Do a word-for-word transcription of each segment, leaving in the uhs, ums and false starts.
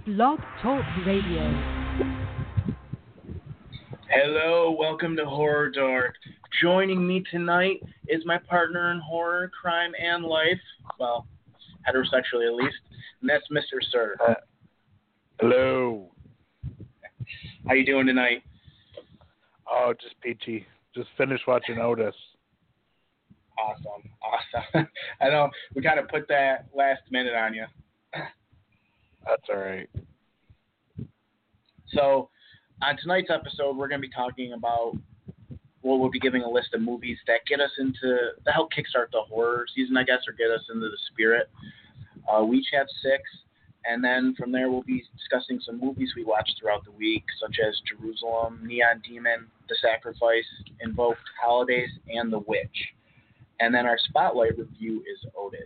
Blog Talk Radio. Hello, welcome to Horror Dork. Joining me tonight is my partner in horror, crime, and life. Well, heterosexually at least. And that's Mister Sir. Uh, hello. How you doing tonight? Oh, just peachy. Just finished watching Otis. Awesome, awesome. I know we kind of put that last minute on you. That's all right. So, on tonight's episode, we're going to be talking about, well, we'll be giving a list of movies that get us into, that help kickstart the horror season, I guess, or get us into the spirit. Uh, we each have six, and then from there we'll be discussing some movies we watched throughout the week, such as Jerusalem, Neon Demon, The Sacrifice, Invoked, Holidays, and The Witch. And then our spotlight review is Otis.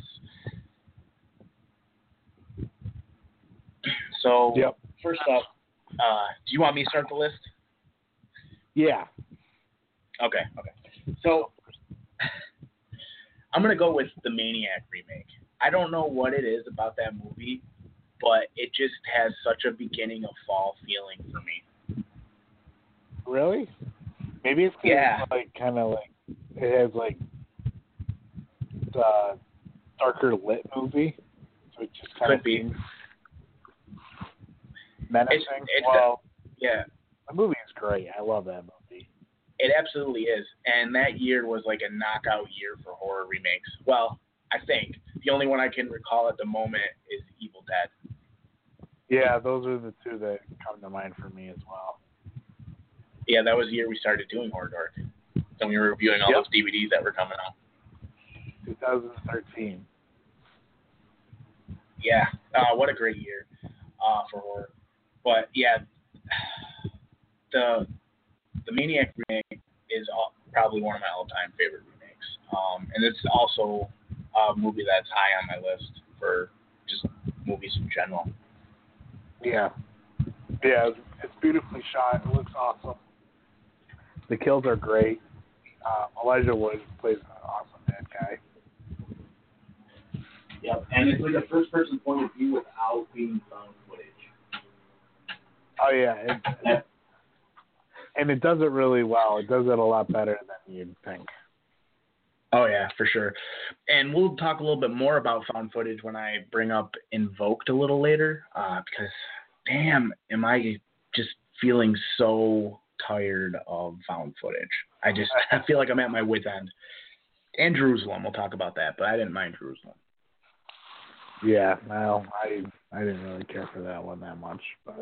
So, yep. First up, uh, do you want me to start the list? Yeah. Okay, okay. So, I'm going to go with the Maniac remake. I don't know what it is about that movie, but it just has such a beginning of fall feeling for me. Really? Maybe it's yeah. It's like kind of like, it has like the darker lit movie. So it just kind Could of be. seems menacing. It's, it's well, a, yeah. The movie is great. I love that movie. It absolutely is. And that year was like a knockout year for horror remakes. Well, I think. The only one I can recall at the moment is Evil Dead. Yeah, those are the two that come to mind for me as well. Yeah, that was the year we started doing Horror Dork. And we were reviewing all yep. those D V Ds that were coming out. twenty thirteen. Yeah, uh, what a great year uh, for horror. But yeah, the the Maniac remake is all, probably one of my all-time favorite remakes, um, and it's also a movie that's high on my list for just movies in general. Yeah, yeah, it's beautifully shot. It looks awesome. The kills are great. Um, Elijah Wood plays an awesome bad guy. Yep, and it's like a first-person point of view without being found footage. Oh yeah, it, and it does it really well. It does it a lot better than you'd think. Oh yeah, for sure. And we'll talk a little bit more about found footage when I bring up Invoked a little later, uh, because damn, am I just feeling so tired of found footage. I just I feel like I'm at my wit's end. And Jerusalem, we'll talk about that, but I didn't mind Jerusalem. Yeah, well, I I didn't really care for that one that much, but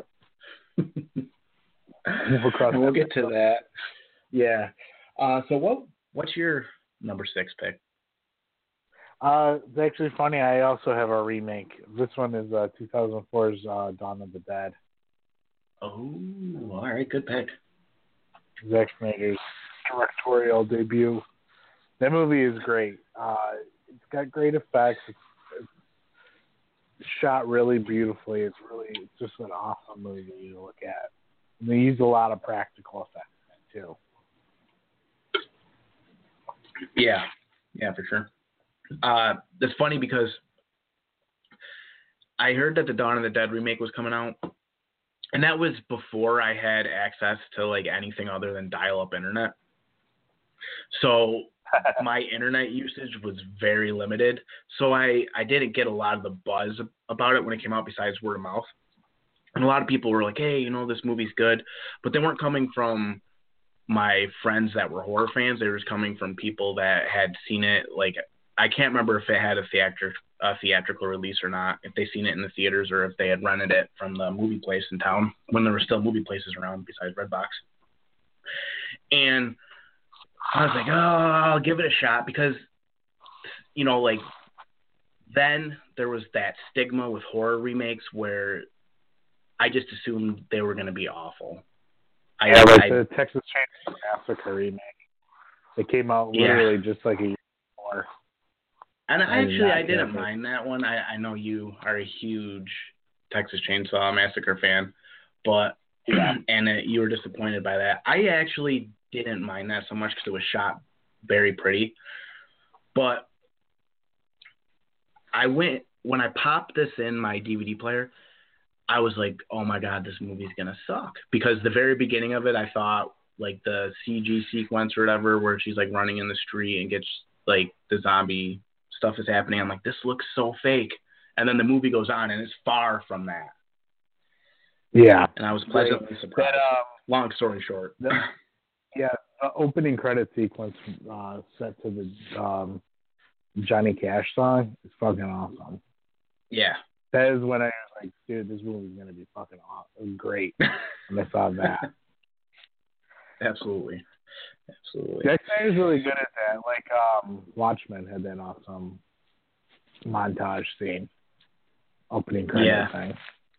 we'll, we'll get to that. Yeah. Uh, so what what's your number six pick? Uh, it's actually funny. I also have a remake. This one is uh, two thousand four's uh, Dawn of the Dead. Oh, all right, good pick. Zack Snyder's directorial debut. That movie is great. Uh, it's got great effects. It's, it's shot really beautifully. It's really it's just an awesome movie to look at. And they use a lot of practical effects in it too. Yeah, yeah, for sure. Uh, it's funny because I heard that the Dawn of the Dead remake was coming out, and that was before I had access to like anything other than dial-up internet. So my internet usage was very limited. So I, I didn't get a lot of the buzz about it when it came out besides word of mouth. And a lot of people were like, hey, you know, this movie's good. But they weren't coming from my friends that were horror fans. They were just coming from people that had seen it. Like, I can't remember if it had a, theatric, a theatrical release or not, if they seen it in the theaters or if they had rented it from the movie place in town when there were still movie places around besides Redbox. And I was like, oh, I'll give it a shot because, you know, like, then there was that stigma with horror remakes where I just assumed they were going to be awful. I, yeah, like I, the Texas Chainsaw Massacre remake. It came out literally yeah. just like a year before. And I actually, I didn't mind that one. I, I know you are a huge Texas Chainsaw Massacre fan, but yeah, and it, you were disappointed by that. I actually didn't mind that so much because it was shot very pretty. But I went when I popped this in my D V D player. I was like, oh my God, this movie's going to suck. Because the very beginning of it, I thought like the C G sequence or whatever, where she's like running in the street and gets like the zombie stuff is happening. I'm like, this looks so fake. And then the movie goes on and it's far from that. Yeah. And I was pleasantly Right. surprised. That, um, Long story short. The, yeah, the opening credit sequence uh, set to the um, Johnny Cash song is fucking awesome. Yeah. That is when I was like, dude, this movie's going to be fucking awesome. Great. And I saw that. Absolutely. Absolutely. Jack Snyder's really good at that. Like, um, Watchmen had that awesome montage scene. Opening credit Yeah. thing.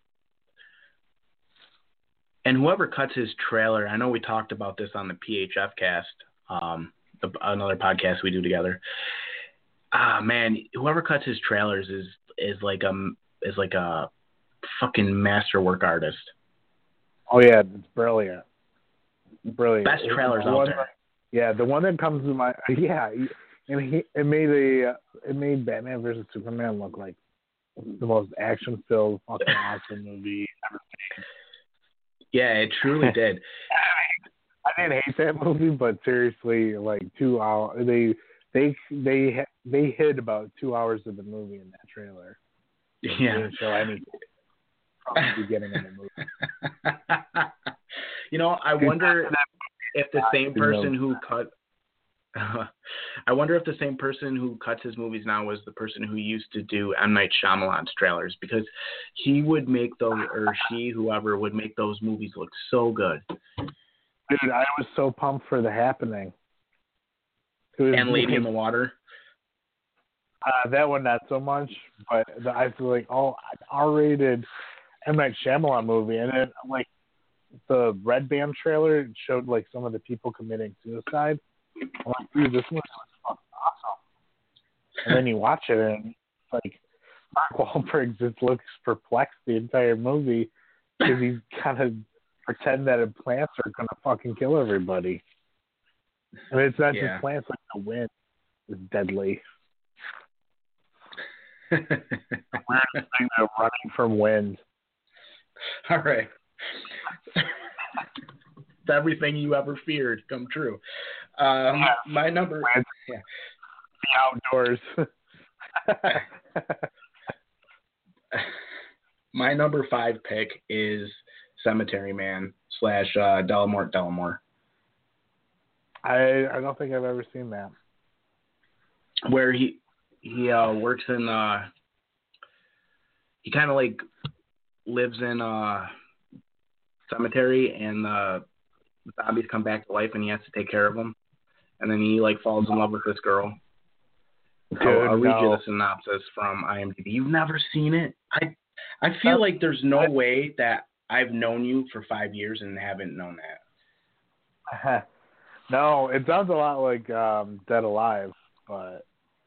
And whoever cuts his trailer, I know we talked about this on the P H F cast, um, the, another podcast we do together. Ah, man, whoever cuts his trailers is is like a is like a fucking masterwork artist. Oh yeah, it's brilliant. Brilliant. Best It- trailers the out one there. that- yeah, the one that comes to my yeah, and he it made a it made Batman versus Superman look like the most action filled fucking awesome movie ever made. Yeah, it truly did. I didn't hate that movie, but seriously, like two hours, they they they they hid about two hours of the movie in that trailer. They Yeah. didn't show anything from the beginning of the movie. You know, I wonder if the same Who knows? person who cut. I wonder if the same person who cuts his movies now was the person who used to do M. Night Shyamalan's trailers, because he would make those, or she, whoever, would make those movies look so good. Dude, I was so pumped for The Happening. It was And Lady like, in the Water. Uh, that one not so much, but the, I feel like, oh, an R-rated M. Night Shyamalan movie, and then like the Red Band trailer showed like some of the people committing suicide. I'm like, dude, this movie was fucking awesome. And then you watch it, and it's like Mark Wahlberg just looks perplexed the entire movie because he's kind of pretend that plants are gonna fucking kill everybody. I mean, it's not Yeah. just plants; like the wind is deadly. The weirdest thing, they're running from wind. All right. Everything you ever feared come true. Um, Yeah. My number. Yeah. The outdoors. My number five pick is Cemetery Man slash uh, Delamort Delamore, I I don't think I've ever seen that. where he he uh, works in. Uh, he kind of like lives in a cemetery, and uh, zombies come back to life, and he has to take care of them. And then he like falls in love with this girl. Dude, I'll, I'll read you no. the synopsis from IMDb. You've never seen it? I I feel like there's no way that I've known you for five years and haven't known that. No, it sounds a lot like um, Dead Alive, but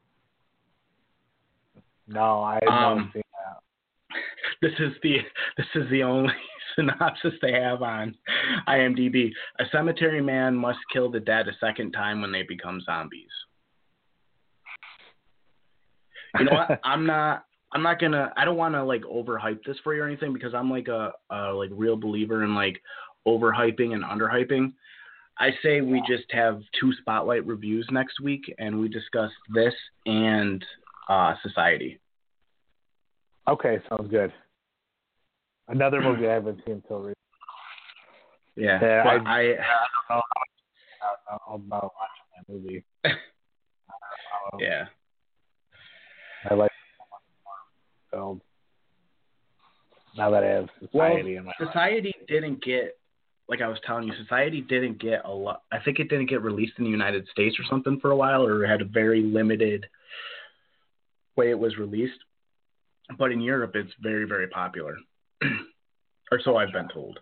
no, I haven't Um, seen that. This is the this is the only synopsis they have on IMDb. A cemetery man must kill the dead a second time when they become zombies. You know what? I'm not. I'm not gonna. I don't want to like overhype this for you or anything, because I'm like a, a like real believer in like overhyping and underhyping. I say we just have two spotlight reviews next week, and we discuss this and uh, Society. Okay, sounds good. Another movie I haven't seen until recently. Yeah, Yeah, but I, I, I don't know how much about watching that movie. Um, yeah. I like film. Now that I have Society Well, in my Society didn't get, like I was telling you, Society didn't get a lot. I think it didn't get released in the United States or something for a while, or had a very limited way it was released. But in Europe, it's very, very popular, or so I've been told.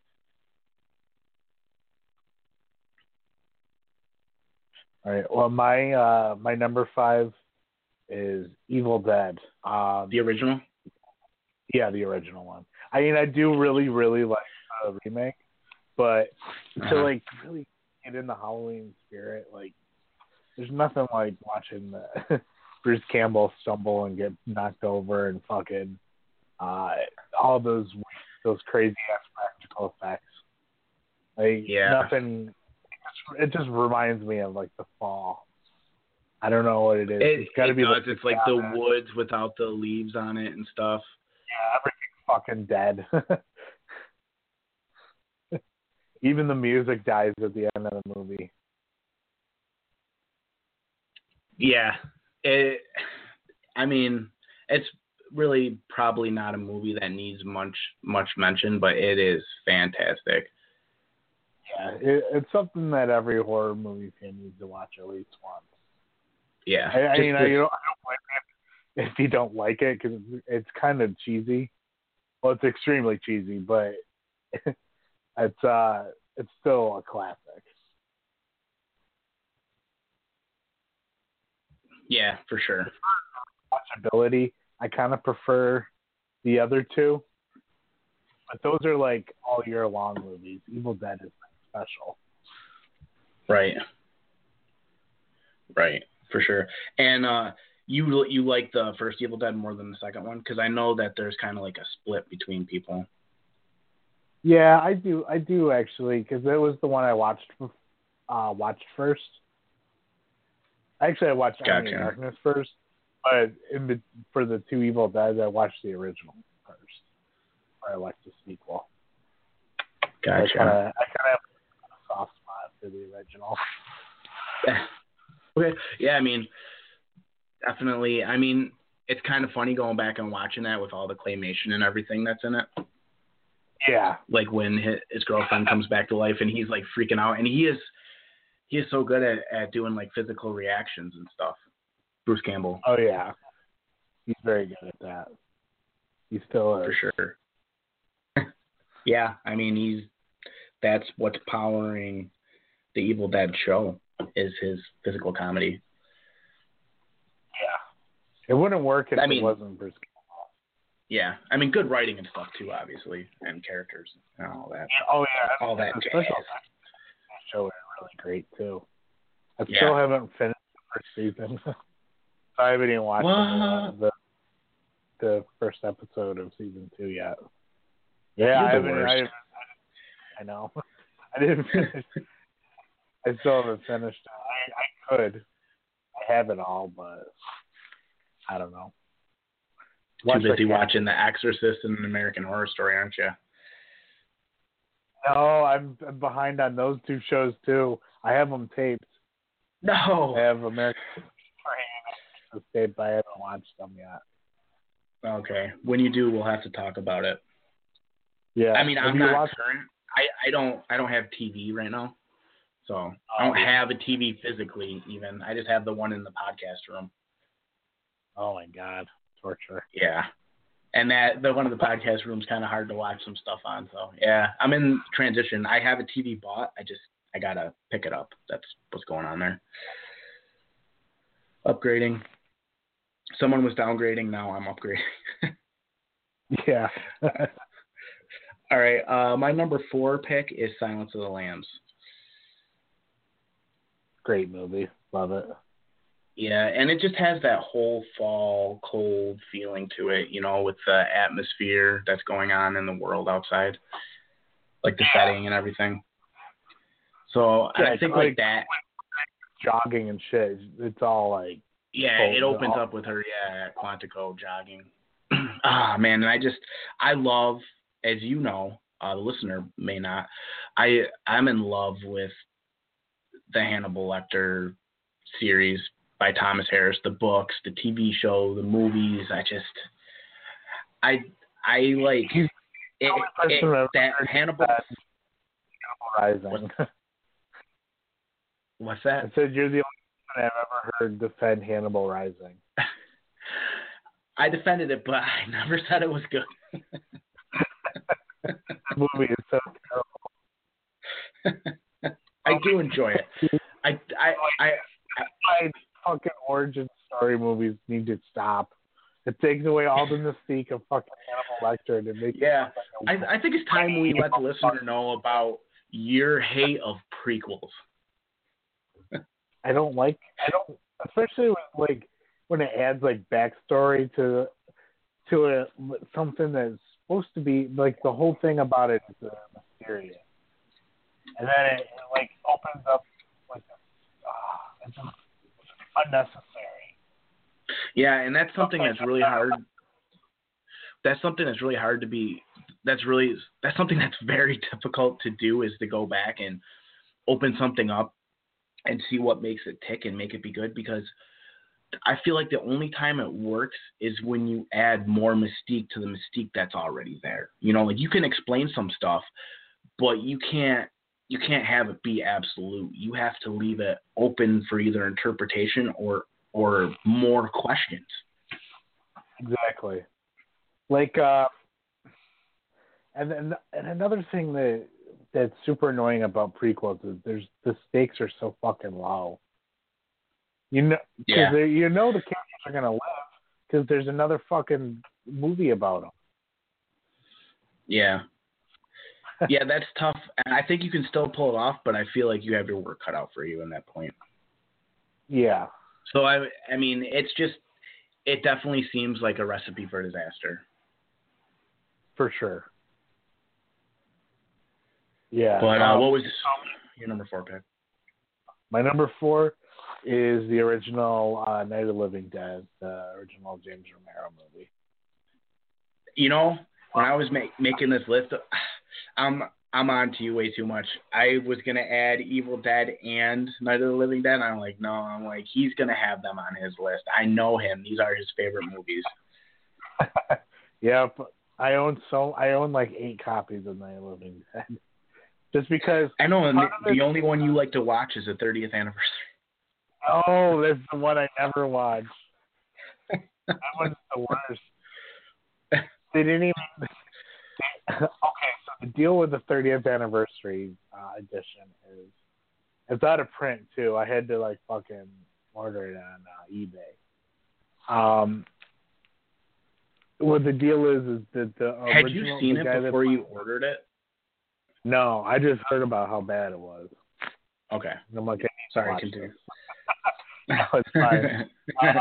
All right. Well, my uh, my number five is Evil Dead. Um, The original? yeah, the original one. I mean, I do really, really like the remake, but Uh-huh. to like really get in the Halloween spirit, like there's nothing like watching the Bruce Campbell stumble and get knocked over and fucking uh, all those those crazy ass practical effects. Like Yeah. nothing. It just reminds me of like The Fall. I don't know what it is. It, it's got to it be does. the It's like the woods without the leaves on it and stuff. Yeah, everything's fucking dead. Even the music dies at the end of the movie. Yeah. It. I mean, it's really probably not a movie that needs much much mention, but it is fantastic. Yeah, it, it's something that every horror movie fan needs to watch at least once. Yeah. I, I Just mean, this- I, you know, I don't blame you if you don't like it because it's, it's kind of cheesy. Well, it's extremely cheesy, but it's uh, it's still a classic. Yeah, for sure. Watchability, I kind of prefer the other two, but those are like all year long movies. Evil Dead is special. Right. Right, for sure. And uh, you you like the first Evil Dead more than the second one? Because I know that there's kind of like a split between people. Yeah, I do. I do actually, because it was the one I watched. Uh, watched first. Actually, I watched Gotcha. Army of Darkness first, but in the, for the two Evil Dead, I watched the original first. Or I watched the sequel. Gotcha. I kind of I kind of have a soft spot for the original. Okay. Yeah, I mean, definitely. I mean, it's kind of funny going back and watching that with all the claymation and everything that's in it. Yeah. Like when his, his girlfriend comes back to life and he's like freaking out, and he is he is so good at, at doing like physical reactions and stuff. Bruce Campbell. Oh yeah. He's very good at that. He still is. For sure. Yeah, I mean, he's that's what's powering the Evil Dead show is his physical comedy. Yeah. It wouldn't work if I mean, it wasn't Bruce Campbell. Yeah, I mean, good writing and stuff too, obviously, and characters and all that. Oh yeah. All that The jazz. special show is really great too. I Yeah. still haven't finished the first season. So I haven't even watched the, the the first episode of season two yet. Yeah, I You're the haven't. worst. I, haven't- I know. I didn't finish. I still haven't finished. I, I could. I have it all, but I don't know. Too Watch busy the- watching The Exorcist and American Horror Story, aren't you? No, I'm, I'm behind on those two shows too. I have them taped. No. I have American Horror taped, but I haven't watched them yet. Okay. When you do, we'll have to talk about it. Yeah. I mean, Have I'm you not watched- current. I, I don't I don't have T V right now, so I Oh, don't yeah. have a T V physically. Even I just have the one in the podcast room. Oh my God, torture. Yeah, and that the one in the podcast room is kind of hard to watch some stuff on. So yeah, I'm in transition. I have a T V bought. I just I gotta pick it up. That's what's going on there. Upgrading. Someone was downgrading. Now I'm upgrading. Yeah. All right. Uh, my number four pick is Silence of the Lambs. Great movie. Love it. Yeah, and it just has that whole fall, cold feeling to it, you know, with the atmosphere that's going on in the world outside, like the setting and everything. So Yeah, I think like- like that. Jogging and shit. It's all like, Yeah, cold, it opens all- up with her, yeah, at Quantico jogging. Ah, man, and I just, I love, as you know, uh, the listener may not, I, I'm in love with the Hannibal Lecter series by Thomas Harris, the books, the T V show, the movies. I just, I, I like He's it, only person it, I've ever that heard Hannibal. that Rising. What's I that? said you're the only person I've ever heard defend Hannibal Rising. I defended it, but I never said it was good. The movie is so terrible. I do enjoy it. I, I, I, My fucking origin story movies need to stop. It takes away all the mystique of fucking Hannibal Lecter and it makes yeah. it like a- I, I think it's time we let the listener know about your hate of prequels. I don't like I don't especially with, like when it adds like backstory to to a, something that's supposed to be like the whole thing about it is uh, mysterious, and then it, it like opens up like uh, it's unnecessary. Yeah, and that's something that's really hard. That's something that's really hard to be. That's really that's something that's very difficult to do is to go back and open something up and see what makes it tick and make it be good, because I feel like the only time it works is when you add more mystique to the mystique that's already there. You know, like you can explain some stuff, but you can't you can't have it be absolute. You have to leave it open for either interpretation or or more questions. Exactly. Like uh and then and another thing that that's super annoying about prequels is there's the stakes are so fucking low. You know, yeah. you know the characters are gonna live because there's another fucking movie about them. Yeah, yeah, that's tough. And I think you can still pull it off, but I feel like you have your work cut out for you in that point. Yeah. So I, I mean, it's just, it definitely seems like a recipe for disaster. For sure. Yeah. But uh, um, what was your number four pick? My number four is the original uh, Night of the Living Dead, the original James Romero movie. You know, when I was ma- making this list, I'm I'm on to you way too much. I was gonna add Evil Dead and Night of the Living Dead. And I'm like, no, I'm like, he's gonna have them on his list. I know him. These are his favorite movies. Yep, I own so I own like eight copies of Night of the Living Dead. Just because I know, and the, the only one you like to watch is the thirtieth anniversary. Oh, that's the one I never watched. That one's the worst. They didn't even. They, okay, so the deal with the thirtieth anniversary uh, edition is it's out of print too. I had to like fucking order it on uh, eBay. Um, what the deal is is that the original, had you seen it it before you played, ordered it? No, I just heard about how bad it was. Okay. And I'm like, I need sorry, to continue. No, it's fine. uh,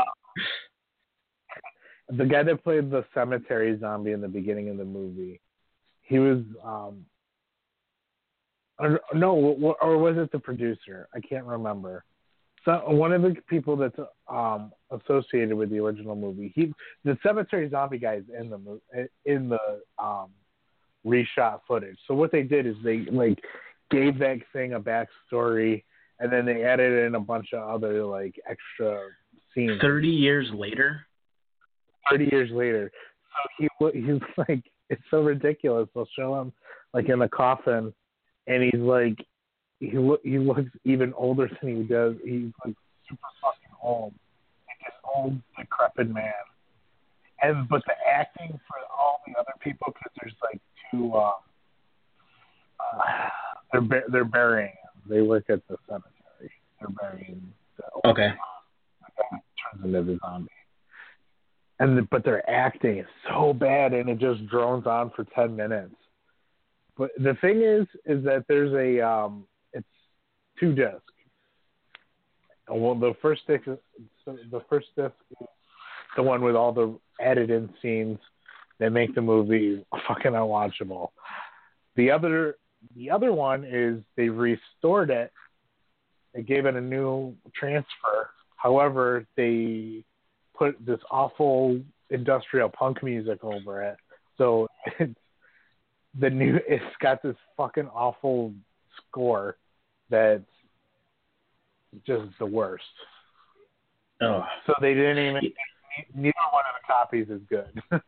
the guy that played the cemetery zombie in the beginning of the movie, he was, um, or, no, or was it the producer? I can't remember. So one of the people that's um, associated with the original movie, he, the cemetery zombie guy is in the in the um, reshot footage. So what they did is they like gave that thing a backstory, and then they added in a bunch of other like extra scenes. Thirty years later. Thirty years later, so he he's like, it's so ridiculous. They'll show him like in the coffin, and he's like, he look he looks even older than he does. He's like super fucking old, like this old decrepit man. And but the acting for all the other people, because there's like two, uh, uh, they're they're burying him. They work at the cemetery. They're burying the old okay. The guy turns into the zombie. And the, but their acting is so bad, and it just drones on for ten minutes. But the thing is, is that there's a um, it's two discs. And well, the first disc, the first disc is the one with all the added in scenes that make the movie fucking unwatchable. The other, the other one is they restored it. They gave it a new transfer. However, they put this awful industrial punk music over it. So it's the new, it's got this fucking awful score that's just the worst. Oh. So they didn't even, neither one of the copies is good.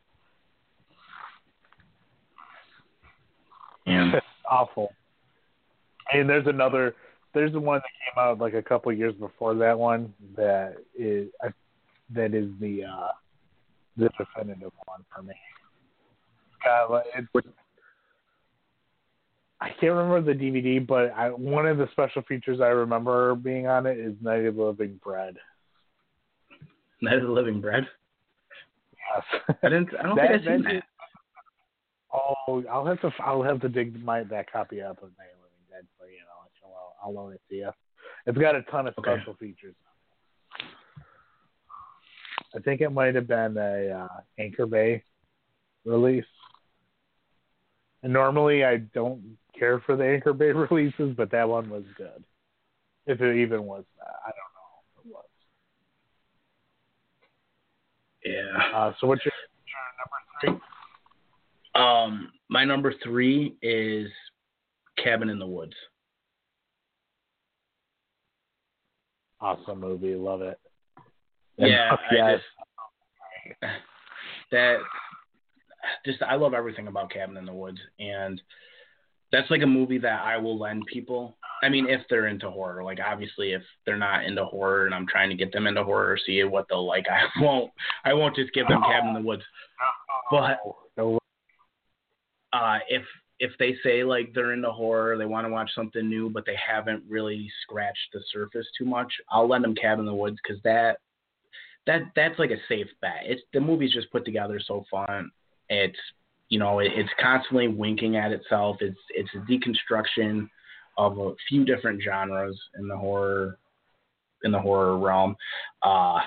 Yeah. It's awful. And there's another, there's the one that came out like a couple of years before that one that is, I that is the uh, the definitive one for me. Uh, it, I can't remember the D V D, but I, one of the special features I remember being on it is Night of the Living Bread. Night of the Living Bread? Yes. I didn't. I don't that, think I've seen that. that. Oh, I'll have to. I'll have to dig my that copy up of Night of the Living Dead for you. Know, I'll, I'll loan it to you. It's got a ton of okay. special features. I think it might have been a uh, Anchor Bay release. And normally I don't care for the Anchor Bay releases, but that one was good. If it even was that. I don't know if it was. Yeah. Uh, so what's your, what's your number three? Um, my number three is Cabin in the Woods. Awesome movie. Love it. Yeah, And, I just that just I love everything about Cabin in the Woods, and that's like a movie that I will lend people. I mean, if they're into horror, like obviously if they're not into horror and I'm trying to get them into horror or see what they'll like, I won't I won't just give them Cabin in the Woods. But uh, if if they say like they're into horror, they want to watch something new, but they haven't really scratched the surface too much, I'll lend them Cabin in the Woods because that that that's like a safe bet. It's the movie's just put together so fun. It's you know it, it's constantly winking at itself. It's it's a deconstruction of a few different genres in the horror in the horror realm. Uh,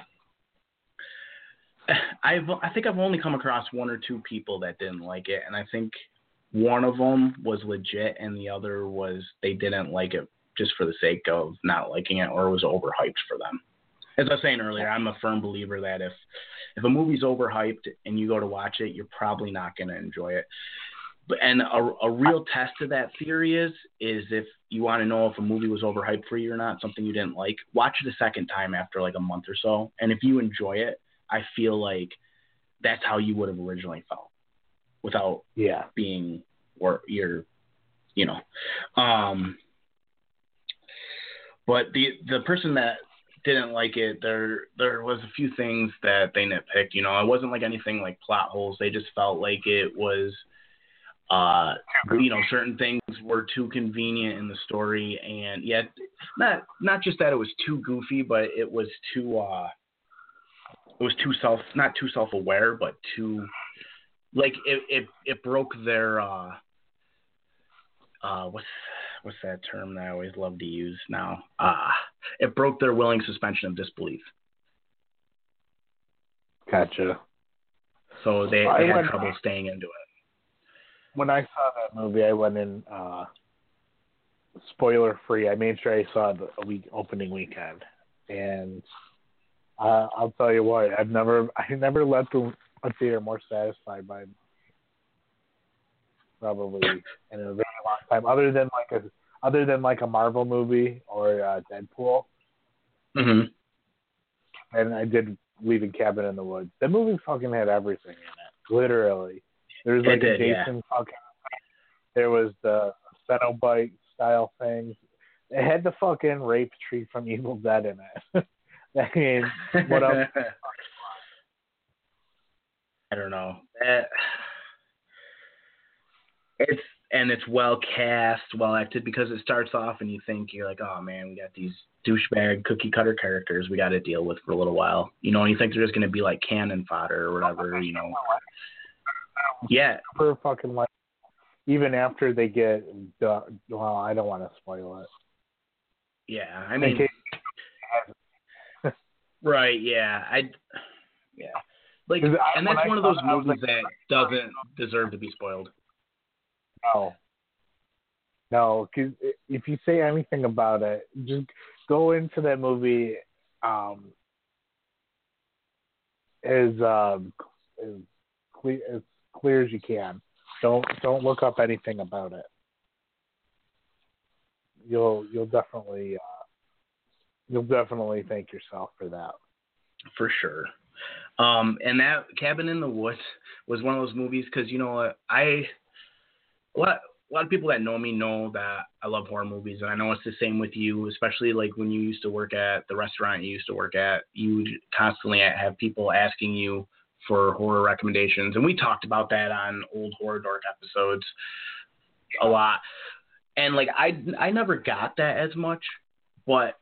I've I think I've only come across one or two people that didn't like it, and I think one of them was legit, and the other was they didn't like it just for the sake of not liking it, or it was overhyped for them. As I was saying earlier, I'm a firm believer that if if a movie's overhyped and you go to watch it, you're probably not going to enjoy it. But and a, a real test of that theory is is if you want to know if a movie was overhyped for you or not, something you didn't like, watch it a second time after like a month or so, and if you enjoy it, I feel like that's how you would have originally felt without yeah. being or you're, you know. Um, but the the person that didn't like it, there there was a few things that they nitpicked. You know, it wasn't like anything like plot holes. They just felt like it was, uh, you know, certain things were too convenient in the story, and yet not not just that it was too goofy, but it was too uh, it was too self not too self aware, but too like it it it broke their uh uh what's what's that term that I always love to use now? Uh it broke their willing suspension of disbelief. Gotcha. So they, I they had went, trouble staying into it. When I saw that movie, I went in uh, spoiler free. I made sure I saw the a week opening weekend, and uh, I'll tell you what, I've never I never left the a theater more satisfied by probably in a very long time, other than like a other than like a Marvel movie or uh, Deadpool. Mm-hmm. And I did Leaving Cabin in the Woods. That movie fucking had everything in it, literally. There was like It a did, Jason yeah. fucking. There was the Cenobite style things. It had the fucking rape tree from Evil Dead in it. I mean, what else? I don't know. Uh, it's and it's well cast, well acted, because it starts off and you think you're like, oh man, we got these douchebag cookie cutter characters we got to deal with for a little while, you know. And you think they're just going to be like cannon fodder or whatever, you know. Yeah. For fucking like, even after they get, uh, well, I don't want to spoil it. Yeah, I mean, right? Yeah, I, yeah, like, and that's one of those movies that doesn't deserve to be spoiled. No, no, because if you say anything about it, just go into that movie um, as um, as clear as clear as you can. Don't don't look up anything about it. You'll you'll definitely uh, you'll definitely thank yourself for that. For sure. Um, and that Cabin in the Woods was one of those movies because, you know what, I a lot, a lot of people that know me know that I love horror movies, and I know it's the same with you, especially like when you used to work at the restaurant you used to work at. You would constantly have people asking you for horror recommendations, and we talked about that on old Horror Dork episodes a lot. And like I, I never got that as much, but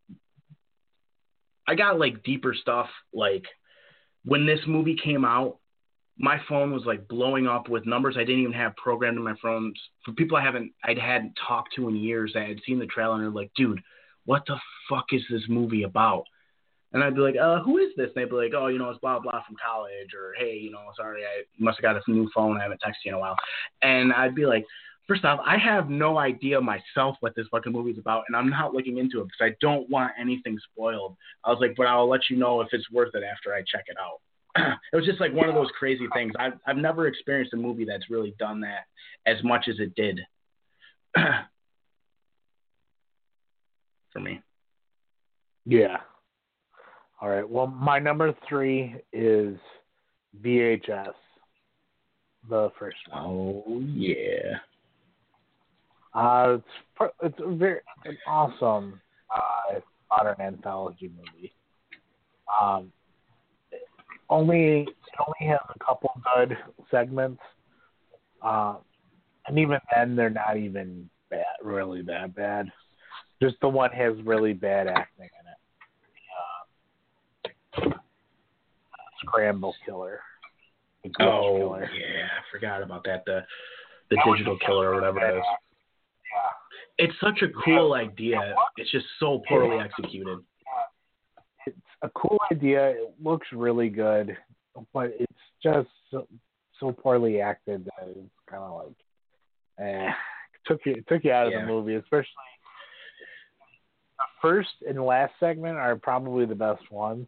I got like deeper stuff. Like when this movie came out, my phone was like blowing up with numbers I didn't even have programmed in my phones for people I haven't, I'd hadn't talked to in years that had seen the trailer and they're like, dude, what the fuck is this movie about? And I'd be like, uh, who is this? And they'd be like, oh, you know, it's blah, blah from college. Or, hey, you know, sorry, I must have got a new phone. I haven't texted you in a while. And I'd be like, first off, I have no idea myself what this fucking movie's about, and I'm not looking into it because I don't want anything spoiled. I was like, but I'll let you know if it's worth it after I check it out. It was just like one of those crazy things. I've, I've never experienced a movie that's really done that as much as it did for me. Yeah. All right. Well, my number three is V H S, the first one. Oh, yeah. Uh, it's it's a very an awesome uh, modern anthology movie. Um, only it only has a couple good segments, uh, and even then they're not even bad, really that bad. Just the one has really bad acting in it. Scramble Killer. Oh, killer. yeah. I forgot about that. The the digital killer or whatever it is. Yeah. It's such a cool idea. It's just so poorly executed. It's a cool idea. It looks really good, but it's just so, so poorly acted that it's kind of like, eh. It took you, it took you out of Yeah. the movie, especially the first and last segment are probably the best ones.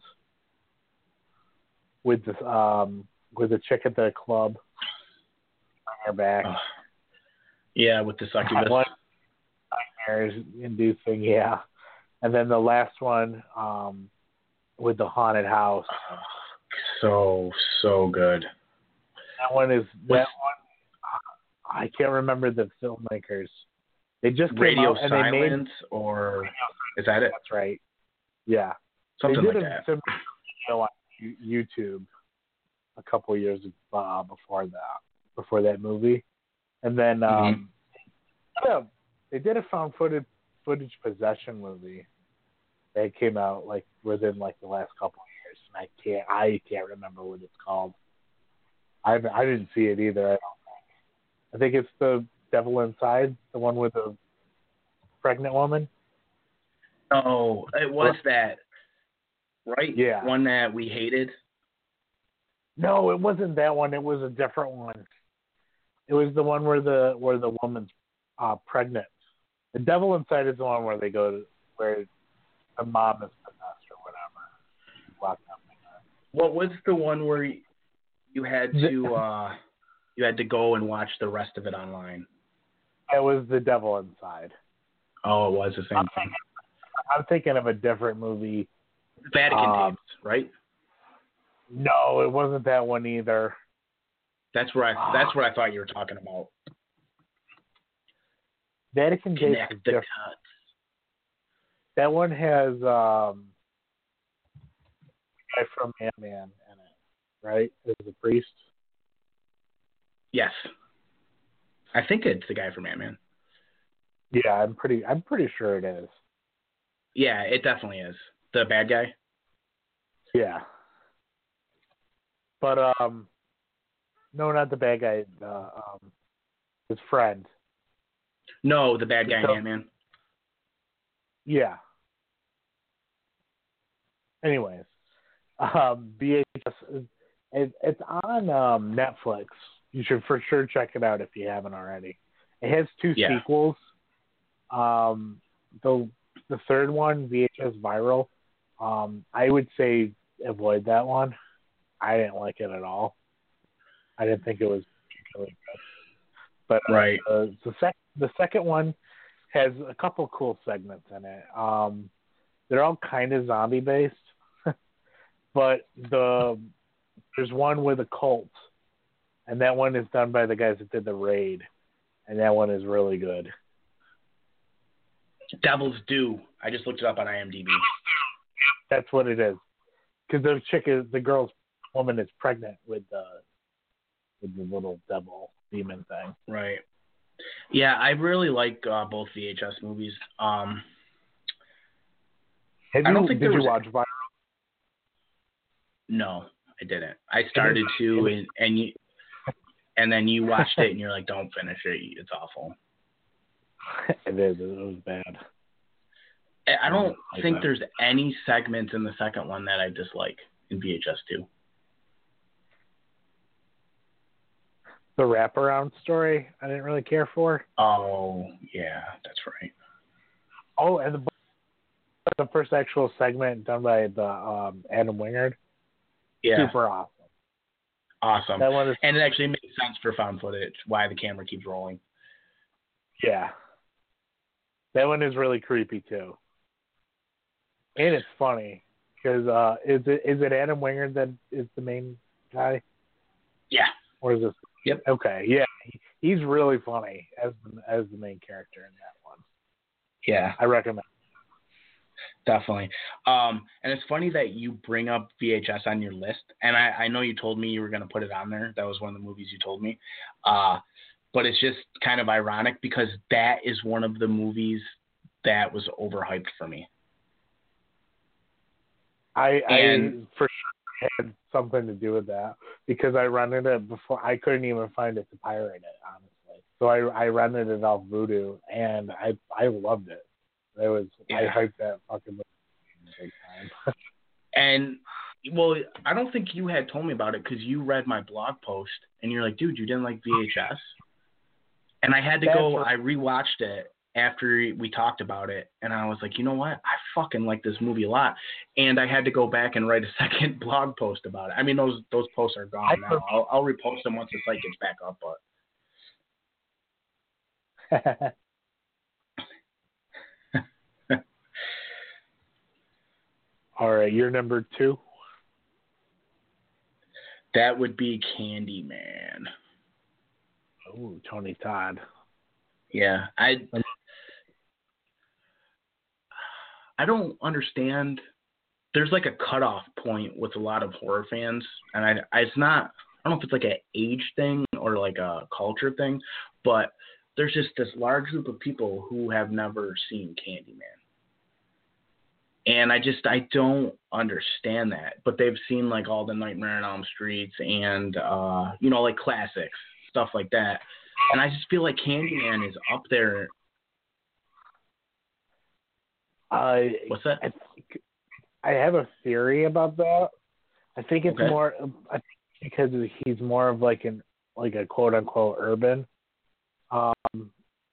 With this, um, with the chick at the club on her back. Oh. Yeah, with the succubus. One nightmares inducing, yeah. And then the last one, um, with the haunted house. Oh, so so good. That one is that What's, one. I can't remember the filmmakers. They just came Radio out and they made. Silence, or is that it? That's right. Yeah, Something they like did a that. similar video on YouTube a couple of years uh, before that, before that movie, and then um, mm-hmm. yeah, they did a found footage footage possession movie that came out like within like the last couple of years, and I can't I can't remember what it's called. I haven't, I didn't see it either. I don't think. I think it's the Devil Inside, the one with the pregnant woman. Oh, it was that, right? Yeah. One that we hated. No, it wasn't that one. It was a different one. It was the one where the where the woman's uh, pregnant. The Devil Inside is the one where they go to where the mom is possessed or whatever. Locked up in there. What was the one where you had to uh, you had to go and watch the rest of it online? It was the Devil Inside. Oh, it was the same I'm thing. thinking, I'm thinking of a different movie. Vatican um, tapes, right? No, it wasn't that one either. That's where I that's what I thought you were talking about. Vatican Tapes Connect is the different. cuts. That one has um, a guy from Ant-Man in it, right? As a priest. Yes, I think it's the guy from Ant-Man. Yeah, I'm pretty. I'm pretty sure it is. Yeah, it definitely is the bad guy. Yeah. But um, no, not the bad guy. Uh, um, his friend. No, the bad guy So, in Ant-Man. Yeah. Anyways, um, V H S. It, it's on um, Netflix. You should for sure check it out if you haven't already. It has two Yeah. sequels. Um, the the third one, V H S Viral. Um, I would say avoid that one. I didn't like it at all. I didn't think it was particularly good. But uh, Right. uh, the sec- the second one has a couple cool segments in it. Um, they're all kind of zombie based, but the there's one with a cult, and that one is done by the guys that did The Raid, and that one is really good. Devil's Due. I just looked it up on IMDb. That's what it is. Because the chick is the girl's woman is pregnant with the with the little devil demon thing. Right. Yeah, I really like uh, both V H S movies. Um, Have I you, don't think did there you was watch Viral? no, I didn't. I started to, and and you, and then you watched it, and you're like, "Don't finish it. It's awful." It is. It was bad. I don't like think that. there's any segments in the second one that I dislike in V H S two. The wraparound story, I didn't really care for. Oh, yeah, that's right. Oh, and the the first actual segment done by the um, Adam Wingard. Yeah. Super awesome. Awesome. That one is, and it actually makes sense for found footage, why the camera keeps rolling. yeah. That one is really creepy, too. And it's funny, because uh, is it is it Adam Wingard that is the main guy? Yeah. Or is this? Yep. Okay, yeah. He, he's really funny as the, as the main character in that one. Yeah. I recommend. Definitely. Um, and it's funny that you bring up V H S on your list. And I, I know you told me you were going to put it on there. That was one of the movies you told me. Uh, but it's just kind of ironic because that is one of the movies that was overhyped for me. I, and, I for sure had something to do with that because I rented it before. I couldn't even find it to pirate it, honestly. So I, I rented it off Vudu, and I I loved it. It was yeah. I hyped that fucking movie big time. And well, I don't think you had told me about it because you read my blog post and you're like, dude, you didn't like V H S? And I had to That's go. right. I rewatched it after we talked about it, and I was like, you know what? I fucking like this movie a lot. And I had to go back and write a second blog post about it. I mean, those those posts are gone now. I'll, I'll repost them once the site gets back up, but. All right, you're number two. That would be Candyman. Oh, Tony Todd. Yeah, I. I don't understand. There's like a cutoff point with a lot of horror fans, and I, I it's not. I don't know if it's like an age thing or like a culture thing, but there's just this large group of people who have never seen Candyman. And I just, I don't understand that. But they've seen like all the Nightmare on Elm Streets and, uh, you know, like classics, stuff like that. And I just feel like Candyman is up there. Uh, What's that? I, think, I have a theory about that. I think it's Okay. more I think because he's more of like an like a quote unquote urban um,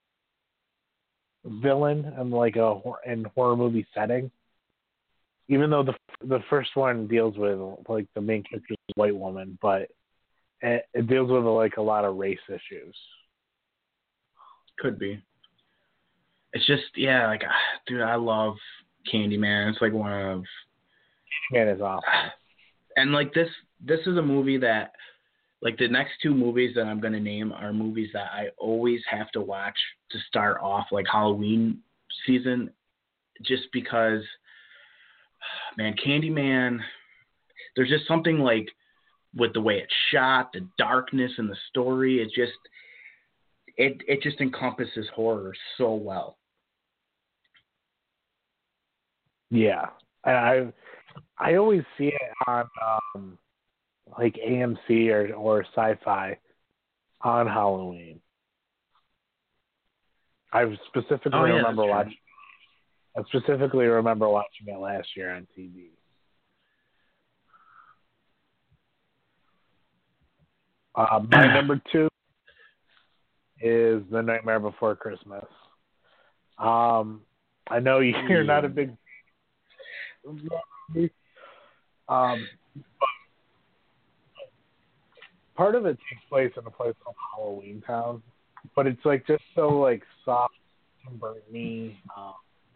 villain in like a in horror movie setting. Even though the the first one deals with like the main character is a white woman, but it, it deals with like a lot of race issues. Could be. It's just, yeah, like, dude, I love Candyman. It's like one of. Candyman is awesome. And like this, this is a movie that, like the next two movies that I'm gonna name are movies that I always have to watch to start off like Halloween season, just because. Man, Candyman, there's just something like with the way it's shot, the darkness and the story. It just, it it just encompasses horror so well. Yeah, I I always see it on um, like A M C or or Sci-Fi on Halloween. I specifically Oh, yeah, remember that's true. watching. I specifically remember watching it last year on T V. Uh, my number two is The Nightmare Before Christmas. Um, I know you're not a big um, but part of it takes place in a place called Halloween Town, but it's like just so like soft, Tim Burton-y, um,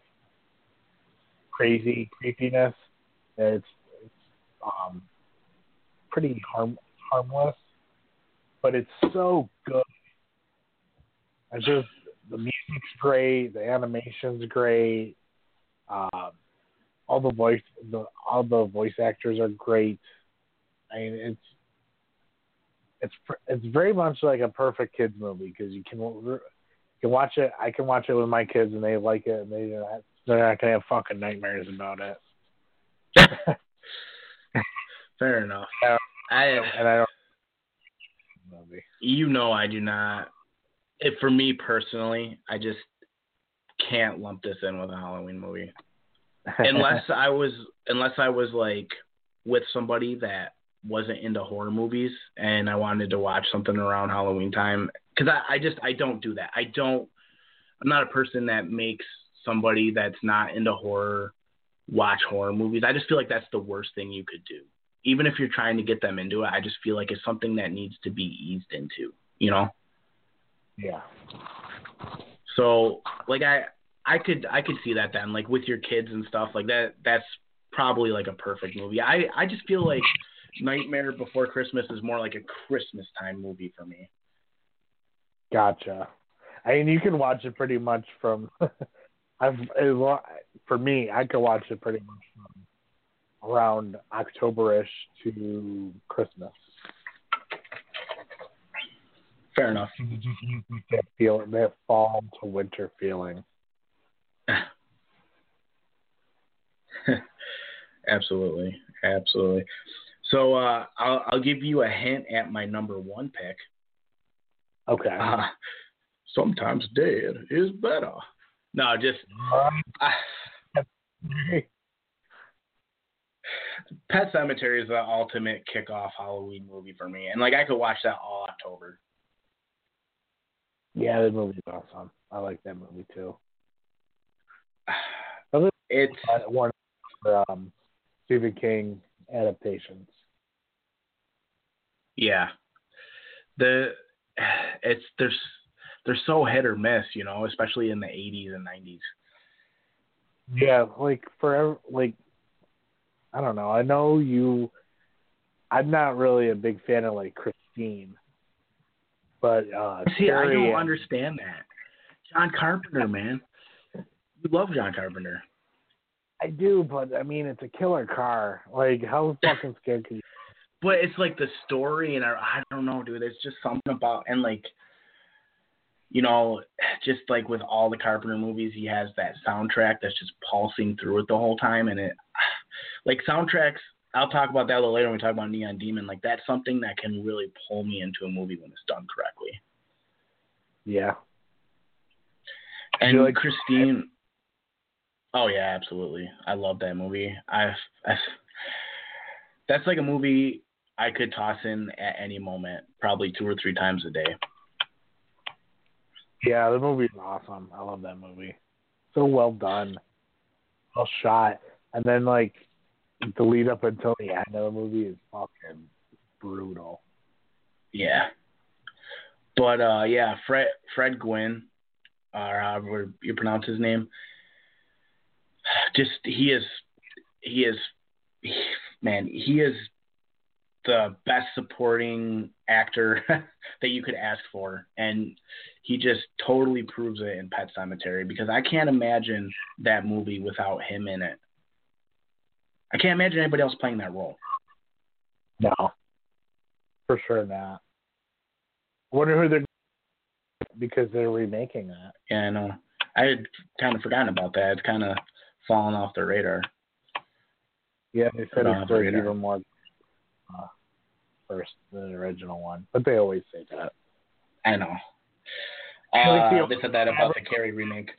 crazy creepiness. It's it's um, pretty harm, harmless, but it's so good. I just the music's great, the animation's great, um, all the voice the all the voice actors are great. I mean, it's it's it's very much like a perfect kids movie because you can you can watch it. I can watch it with my kids and they like it and they they're not gonna have fucking nightmares about it. Fair enough. Yeah, I and I don't. Movie. You know, I do not. It, for me personally, I just can't lump this in with a Halloween movie. unless I was unless I was like with somebody that wasn't into horror movies and I wanted to watch something around Halloween time, because I, I just I don't do that. I don't. I'm not a person that makes somebody that's not into horror watch horror movies. I just feel like that's the worst thing you could do. Even if you're trying to get them into it, I just feel like it's something that needs to be eased into, you know? Yeah. So like I I could I could see that then, like with your kids and stuff like that. That's probably like a perfect movie. I, I just feel like Nightmare Before Christmas is more like a Christmas time movie for me. Gotcha. I mean, you can watch it pretty much from. I've for me, I could watch it pretty much from around October-ish to Christmas. Fair enough. That feel that fall to winter feeling. Absolutely, absolutely. So uh, I'll I'll give you a hint at my number one pick. Okay. Uh, sometimes dead is better. No, just uh, Pet Sematary is the ultimate kickoff Halloween movie for me, and like I could watch that all October. Yeah, the movie's awesome. I like that movie too. It's one of um, Stephen King adaptations. Yeah, the it's there's they're so hit or miss, you know, especially in the eighties and nineties. Yeah, like forever, like I don't know. I know you. I'm not really a big fan of like Christine, but uh, see, Carrie I don't and, understand that. John Carpenter, man, you love John Carpenter. I do, but I mean, it's a killer car. Like, how fucking scared can you? But it's like the story, and I, I don't know, dude. It's just something about, and like, you know, just like with all the Carpenter movies, he has that soundtrack that's just pulsing through it the whole time, and it, like soundtracks. I'll talk about that a little later when we talk about Neon Demon. Like, that's something that can really pull me into a movie when it's done correctly. Yeah. And like Christine. Oh yeah, absolutely. I love that movie. I, I that's like a movie I could toss in at any moment, probably two or three times a day. Yeah, the movie is awesome. I love that movie. So well done, well shot, and then like the lead up until the end of the movie is fucking brutal. Yeah, but uh, yeah, Fred Fred Gwynn, or however you pronounce his name. Just he is, he is, he, man, he is the best supporting actor that you could ask for, and he just totally proves it in Pet Sematary, because I can't imagine that movie without him in it. I can't imagine anybody else playing that role. No, for sure not. I wonder who they're because they're remaking that. Yeah, I know. I had kind of forgotten about that. It's kind of fallen off the radar. Yeah, they said Off it's the worth radar. even more uh, first than the original one, but they always say that. I know. Uh, they said that about the Carrie remake.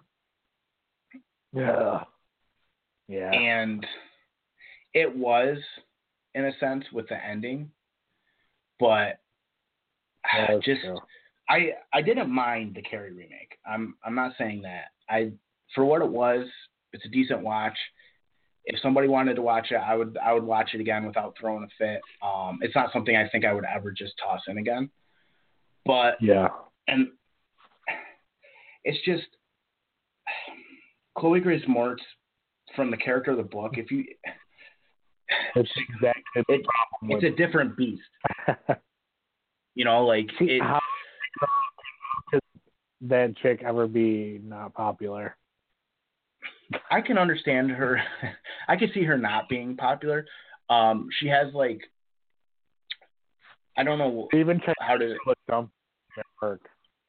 Yeah. Yeah. And it was, in a sense, with the ending, but Yeah, just true. I I didn't mind the Carrie remake. I'm I'm not saying that. I for what it was, it's a decent watch. If somebody wanted to watch it, I would I would watch it again without throwing a fit. Um, it's not something I think I would ever just toss in again. But yeah, and it's just Chloe Grace Moretz from the character of the book. If you, it's exactly the it, problem it's a different beast. You know, like it. How could that chick ever be not popular? I can understand her. I can see her not being popular. Um, she has like, I don't know Even check how to look dumb at work.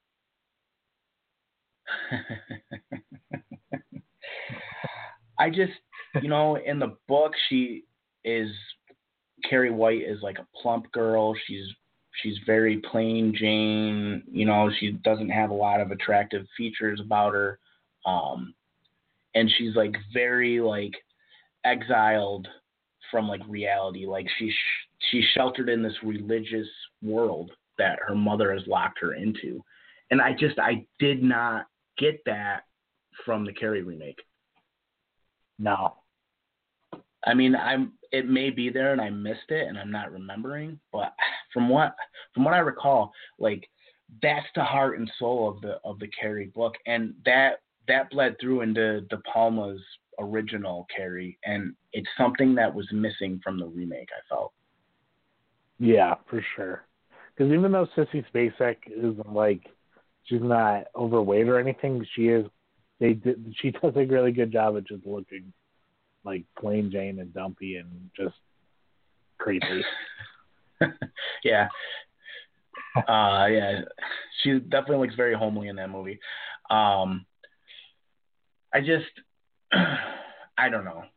I just, you know, in the book, she is Carrie White is like a plump girl. She's she's very plain Jane. You know, she doesn't have a lot of attractive features about her. Um, and she's like very like exiled from like reality. Like she's she's sheltered in this religious world that her mother has locked her into, and I just I did not get that from the Carrie remake. No. I mean, I'm it may be there and I missed it and I'm not remembering, but from what from what I recall, like that's the heart and soul of the of the Carrie book, and that that bled through into De Palma's original Carrie, and it's something that was missing from the remake, I felt. Yeah, for sure. Because even though Sissy Spacek isn't like she's not overweight or anything, she is. They did. She does a really good job at just looking like plain Jane and dumpy and just creepy. yeah. Uh, yeah. She definitely looks very homely in that movie. Um, I just, I don't know.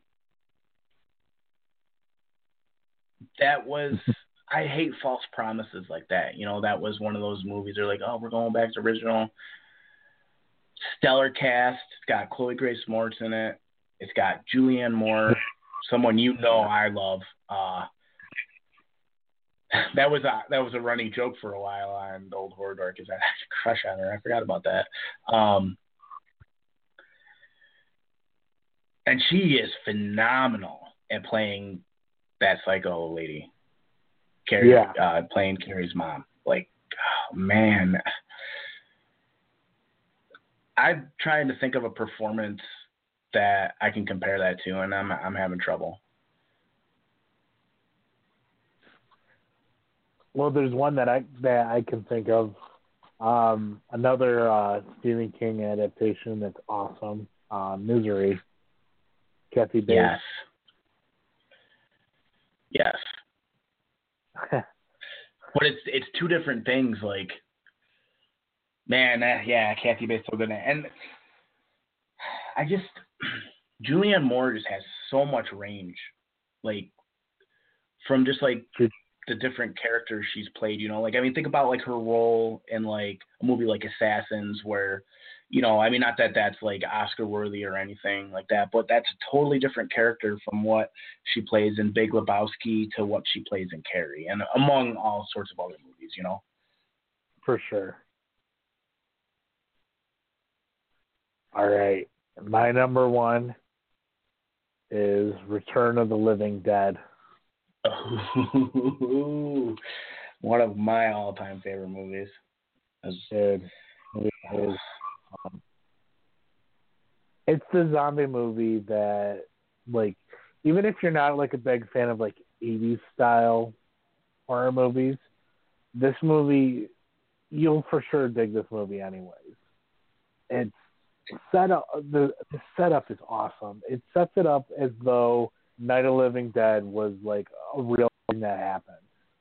That was, I hate false promises like that. You know, that was one of those movies they're like, oh, we're going back to original. Stellar cast. It's got Chloe Grace Moretz in it. It's got Julianne Moore, someone you know I love. Uh, that was a that was a running joke for a while on the old Horror Dork, is that I had a crush on her. I forgot about that. Um, and she is phenomenal at playing that psycho lady, Carrie, yeah. uh, playing Carrie's mom. Like, oh, man. I'm trying to think of a performance that I can compare that to, and I'm I'm having trouble. Well, there's one that I that I can think of. Um, another uh, Stephen King adaptation that's awesome. Uh, Misery. Kathy Bates. Yes. Yes. But it's it's two different things. Like, man, uh, yeah, Kathy Bates so good at it. And I just Julianne Moore just has so much range, like from just like the different characters she's played. You know, like I mean, think about like her role in like a movie like Assassins, where, you know, I mean, not that that's like Oscar worthy or anything like that, but that's a totally different character from what she plays in Big Lebowski to what she plays in Carrie, and among all sorts of other movies, you know. For sure. All right. My number one is Return of the Living Dead. Ooh, one of my all-time favorite movies. Dude, it is, um, it's the zombie movie that, like, even if you're not like a big fan of like eighties style horror movies, this movie, you'll for sure dig this movie anyways. It's set up, the, the setup is awesome. It sets it up as though Night of the Living Dead was like a real thing that happened.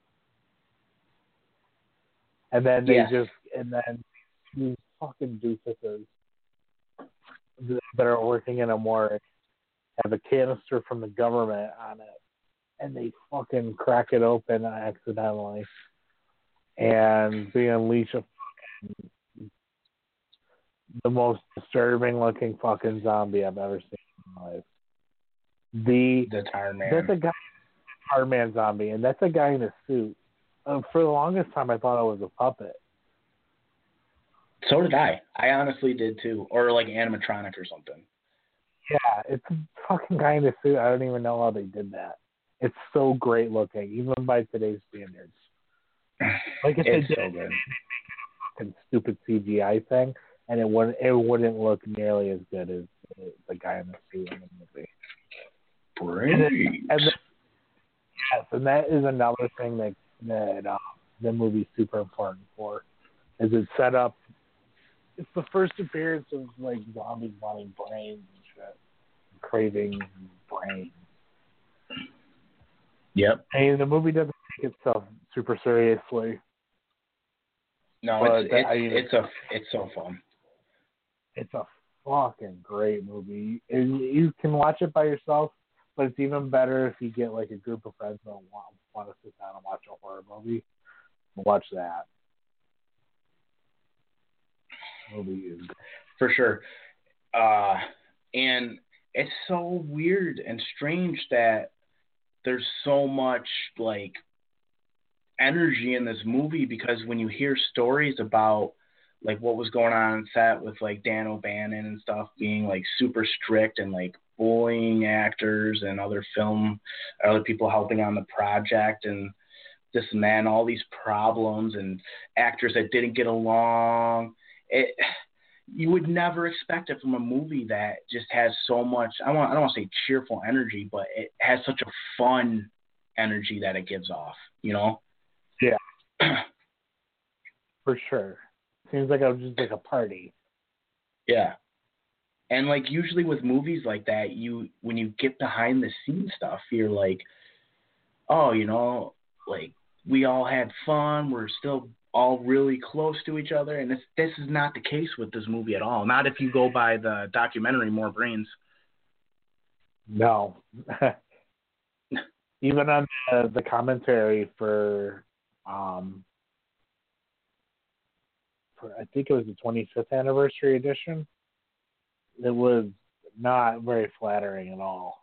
And then they yes. just, and then these fucking doofuses that are working in a morgue have a canister from the government on it, and they fucking crack it open accidentally, and they unleash a fucking, the most disturbing looking fucking zombie I've ever seen in my life. The The Tar Man. That's a guy, Tar Man zombie, and that's a guy in a suit. Uh, for the longest time, I thought it was a puppet. So did I. I honestly did too, or like animatronic or something. Yeah, it's a fucking guy in a suit. I don't even know how they did that. It's so great looking, even by today's standards. Like if it's they so did good. a fucking stupid C G I thing, and it wouldn't it wouldn't look nearly as good as the, the guy in the suit in the movie. Great. And, then, and then, yes, and that is another thing that that uh, the movie's super important for, is it set up. It's the first appearance of like zombies wanting brains and shit, craving brains. Yep. And the movie doesn't take itself super seriously. No, but it's that, it's I mean, it's a it's so fun. It's a fucking great movie. And you can watch it by yourself, but it's even better if you get like a group of friends that want, want to sit down and watch a horror movie. Watch that. Movie is For sure. Uh, And it's so weird and strange that there's so much like energy in this movie, because when you hear stories about like what was going on on set with like Dan O'Bannon and stuff being like super strict and like bullying actors and other film, other people helping on the project and this and that, and all these problems and actors that didn't get along. It, you would never expect it from a movie that just has so much, I want I don't want to say cheerful energy, but it has such a fun energy that it gives off, you know? Yeah. For sure. Seems like it was just like a party. Yeah. And like usually with movies like that, you when you get behind the scenes stuff, you're like, oh, you know, like we all had fun, we're still all really close to each other, and this this is not the case with this movie at all. Not if you go by the documentary More Brains. No. Even on the, the commentary for um for I think it was the twenty-fifth anniversary edition, it was not very flattering at all.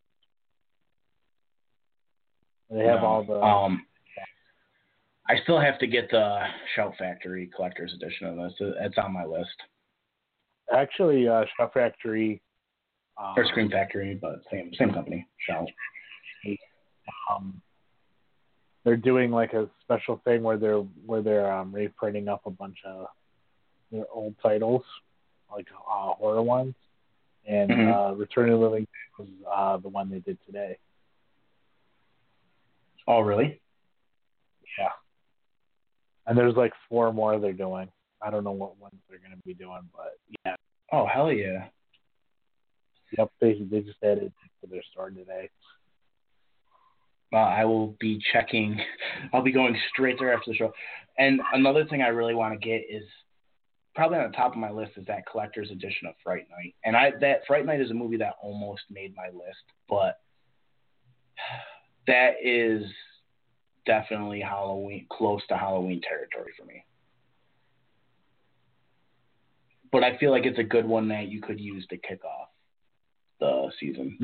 They have No. all the um I still have to get the Shout Factory collector's edition of this. It's on my list. Actually, uh, Shout Factory um, or Scream Factory, but same same company. Shout. Um, they're doing like a special thing where they're where they're um, reprinting up a bunch of their old titles, like uh, horror ones, and mm-hmm. uh, Return of the Living Dead was uh, the one they did today. Oh, really? Yeah. And there's like four more they're doing. I don't know what ones they're going to be doing, but yeah. Oh, hell yeah. Yep, they they just added it to their store today. Uh, I will be checking. I'll be going straight there after the show. And another thing I really want to get is probably on the top of my list is that collector's edition of Fright Night. And I that Fright Night is a movie that almost made my list, but that is definitely Halloween, close to Halloween territory for me. But I feel like it's a good one that you could use to kick off the season.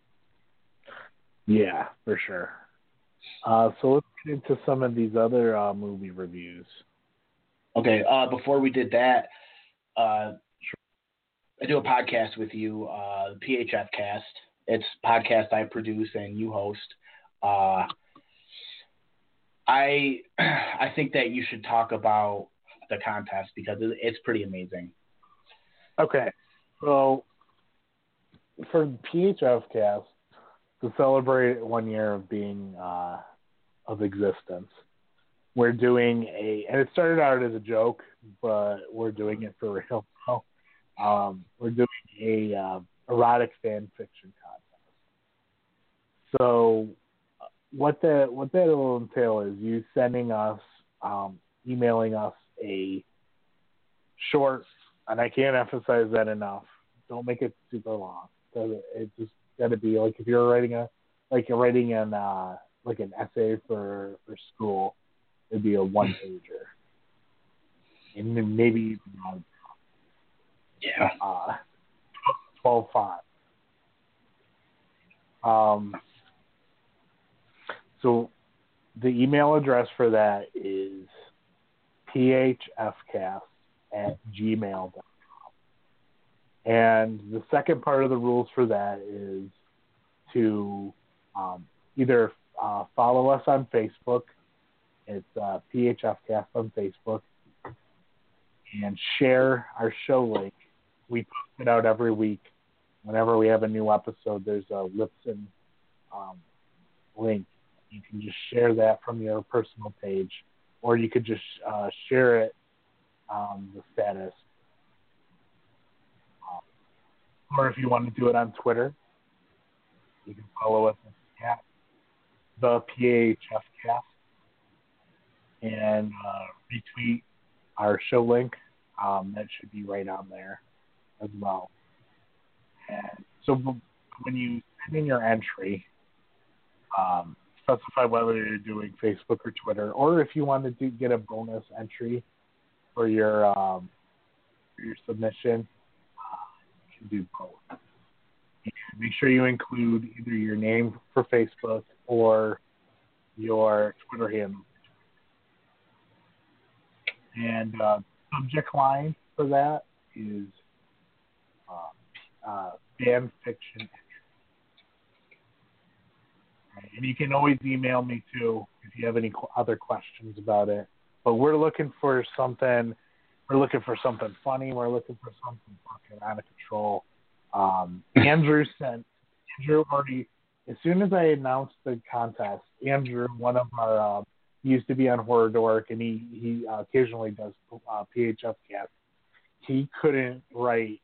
Yeah, for sure. Uh, so let's get into some of these other uh, movie reviews. Okay, uh, before we did that, uh, I do a podcast with you, uh, the P H F Cast. It's a podcast I produce and you host. Uh, I I think that you should talk about the contest because it's pretty amazing. Okay, so for P H F Cast, to celebrate one year of being uh, of existence, we're doing a, and it started out as a joke, but we're doing it for real now. Um, we're doing a uh, erotic fan fiction contest. So what that what that will entail is you sending us, um, emailing us a short, and I can't emphasize that enough. Don't make it super long. It just got to be like if you're writing a like you're writing an uh, like an essay for, for school, it'd be a one pager, and maybe uh, yeah, uh, twelve font. Um, so the email address for that is phfcast at gmail dot com. And the second part of the rules for that is to um, either uh, follow us on Facebook. It's uh, PHFcast on Facebook. And share our show link. We post it out every week. Whenever we have a new episode, there's a Lipson um, link. You can just share that from your personal page, or you could just uh, share it um, the status. Um, or if you want to do it on Twitter, you can follow us at the PHFcast and uh, retweet our show link. Um, that should be right on there as well. And so when you send in your entry, um, specify whether you're doing Facebook or Twitter, or if you want to do, get a bonus entry for your um, for your submission, uh, you can do both. And make sure you include either your name for Facebook or your Twitter handle. And uh, subject line for that is uh, uh, fan fiction. And you can always email me too if you have any other questions about it. But we're looking for something. We're looking for something funny. We're looking for something fucking out of control. Um, Andrew sent. Andrew already. As soon as I announced the contest, Andrew, one of our, uh, he used to be on Horror Dork, and he he uh, occasionally does uh, P H F cast. He couldn't write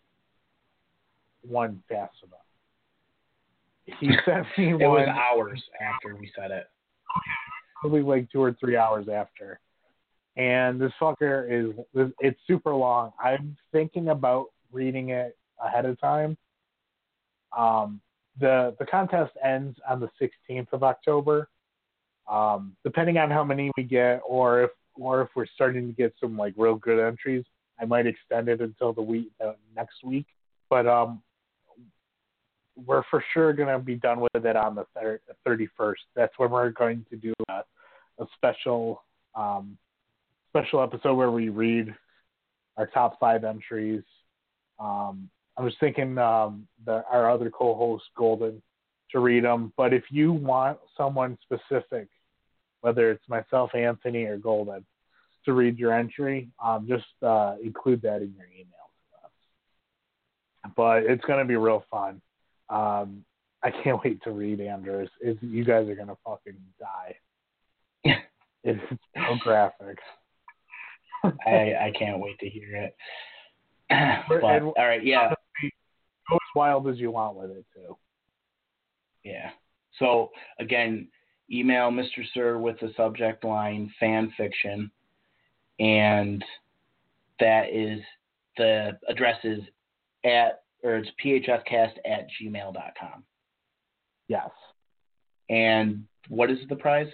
one fast enough. He sent me it one. It was hours after we said it. Probably like two or three hours after. And this fucker is, it's super long. I'm thinking about reading it ahead of time. Um, the the contest ends on the sixteenth of October. Um, depending on how many we get, or if or if we're starting to get some like real good entries, I might extend it until the week uh, next week. But um, we're for sure going to be done with it on the thirty-first. That's when we're going to do a, a special um, special episode where we read our top five entries. Um, I was thinking um, the, our other co-host, Golden, to read them. But if you want someone specific, whether it's myself, Anthony, or Golden, to read your entry, um, just uh, include that in your email to us. But it's going to be real fun. Um, I can't wait to read Andrews. It's, you guys are going to fucking die. It's so graphic. I, I can't wait to hear it. But, and, all right, yeah. Go as wild as you want with it, too. Yeah. So, again, email Mister Sir with the subject line fan fiction, and that is, the address is at, or it's p h f cast at gmail dot com. Yes. And what is the prize?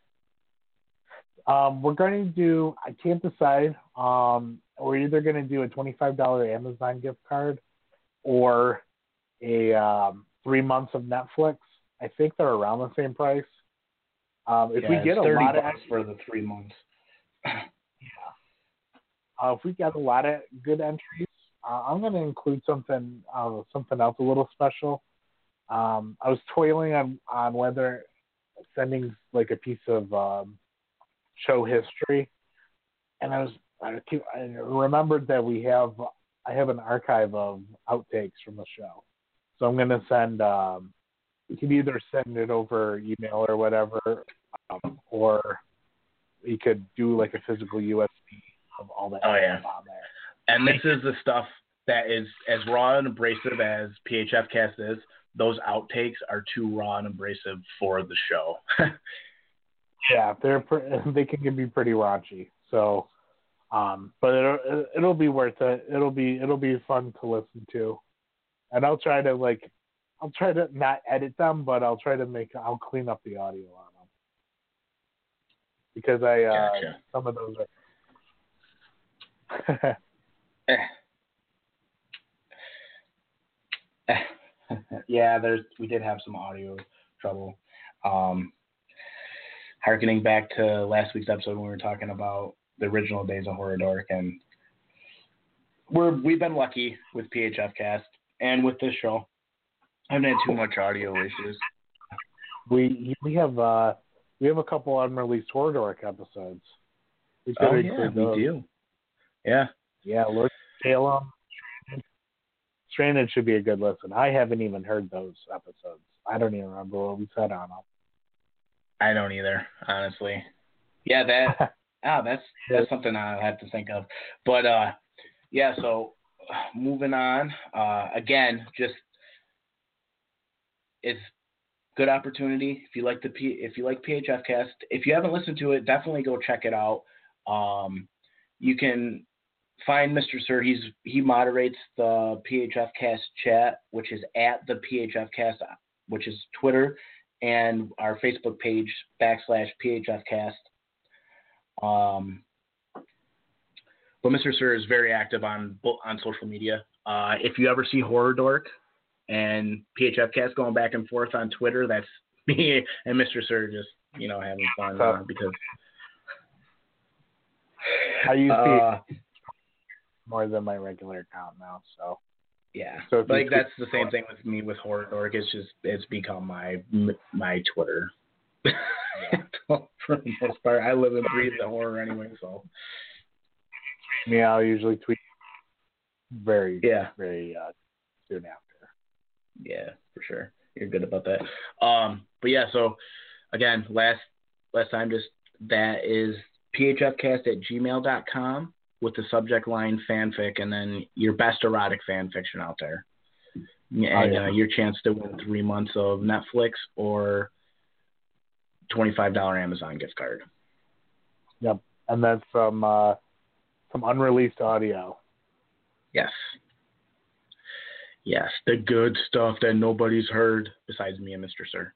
Um, we're going to do, I can't decide. Um, we're either going to do a twenty-five dollars Amazon gift card or a um, three months of Netflix. I think they're around the same price. Um, if yeah, we get a lot of bucks for the three months. yeah. Uh, if we get a lot of good entries, uh, I'm going to include something, uh, something else a little special. Um, I was toiling on, on whether sending like a piece of um, show history, and I was I, keep, I remembered that we have I have an archive of outtakes from the show, so I'm going to send. Um, you can either send it over email or whatever, um, or you could do like a physical U S B of all that oh, yeah. stuff on there. And this is the stuff that is as raw and abrasive as P H F Cast is. Those outtakes are too raw and abrasive for the show. Yeah, they're they can be pretty raunchy. So, um, but it'll it'll be worth it. It'll be it'll be fun to listen to, and I'll try to like I'll try to not edit them, but I'll try to make I'll clean up the audio on them because I uh, gotcha. some of those are. Yeah, there's we did have some audio trouble. Um, harkening back to last week's episode when we were talking about the original days of Horror Dork, and we're we've been lucky with P H F Cast and with this show. I haven't had too much audio issues. We we have uh, we have a couple unreleased Horror Dork episodes. We oh yeah, we those. do. Yeah, yeah. Lord Salem. Stranded should be a good listen. I haven't even heard those episodes. I don't even remember what we said on them. I don't either, honestly. Yeah, that ah, that's that's something I have to think of. But uh, yeah. So moving on. Uh, again, just it's good opportunity if you like the P, if you like P H F Cast. If you haven't listened to it, definitely go check it out. Um, you can find Mister Sir. He's he moderates the P H F Cast chat, which is at the P H F Cast, which is Twitter, and our Facebook page backslash P H F Cast. Um, but Mister Sir is very active on on social media. Uh, if you ever see Horror Dork and P H F Cast going back and forth on Twitter. That's me and Mister Sir just, you know, having fun uh, because I use uh, more than my regular account now, so yeah. So like that's the same thing with me with Horror Dork. It's just it's become my my Twitter. Yeah. For the most part, I live and breathe the horror anyway, so. Yeah, I'll usually tweet very, yeah. very uh, soon after. Yeah, for sure. You're good about that. Um, but yeah, so again, last last time, just that is p h f cast at gmail dot com with the subject line fanfic, and then your best erotic fan fiction out there, and oh, yeah. uh, your chance to win three months of Netflix or twenty-five dollars Amazon gift card. Yep, and then some uh, some unreleased audio. Yes. Yes, the good stuff that nobody's heard besides me and Mister Sir.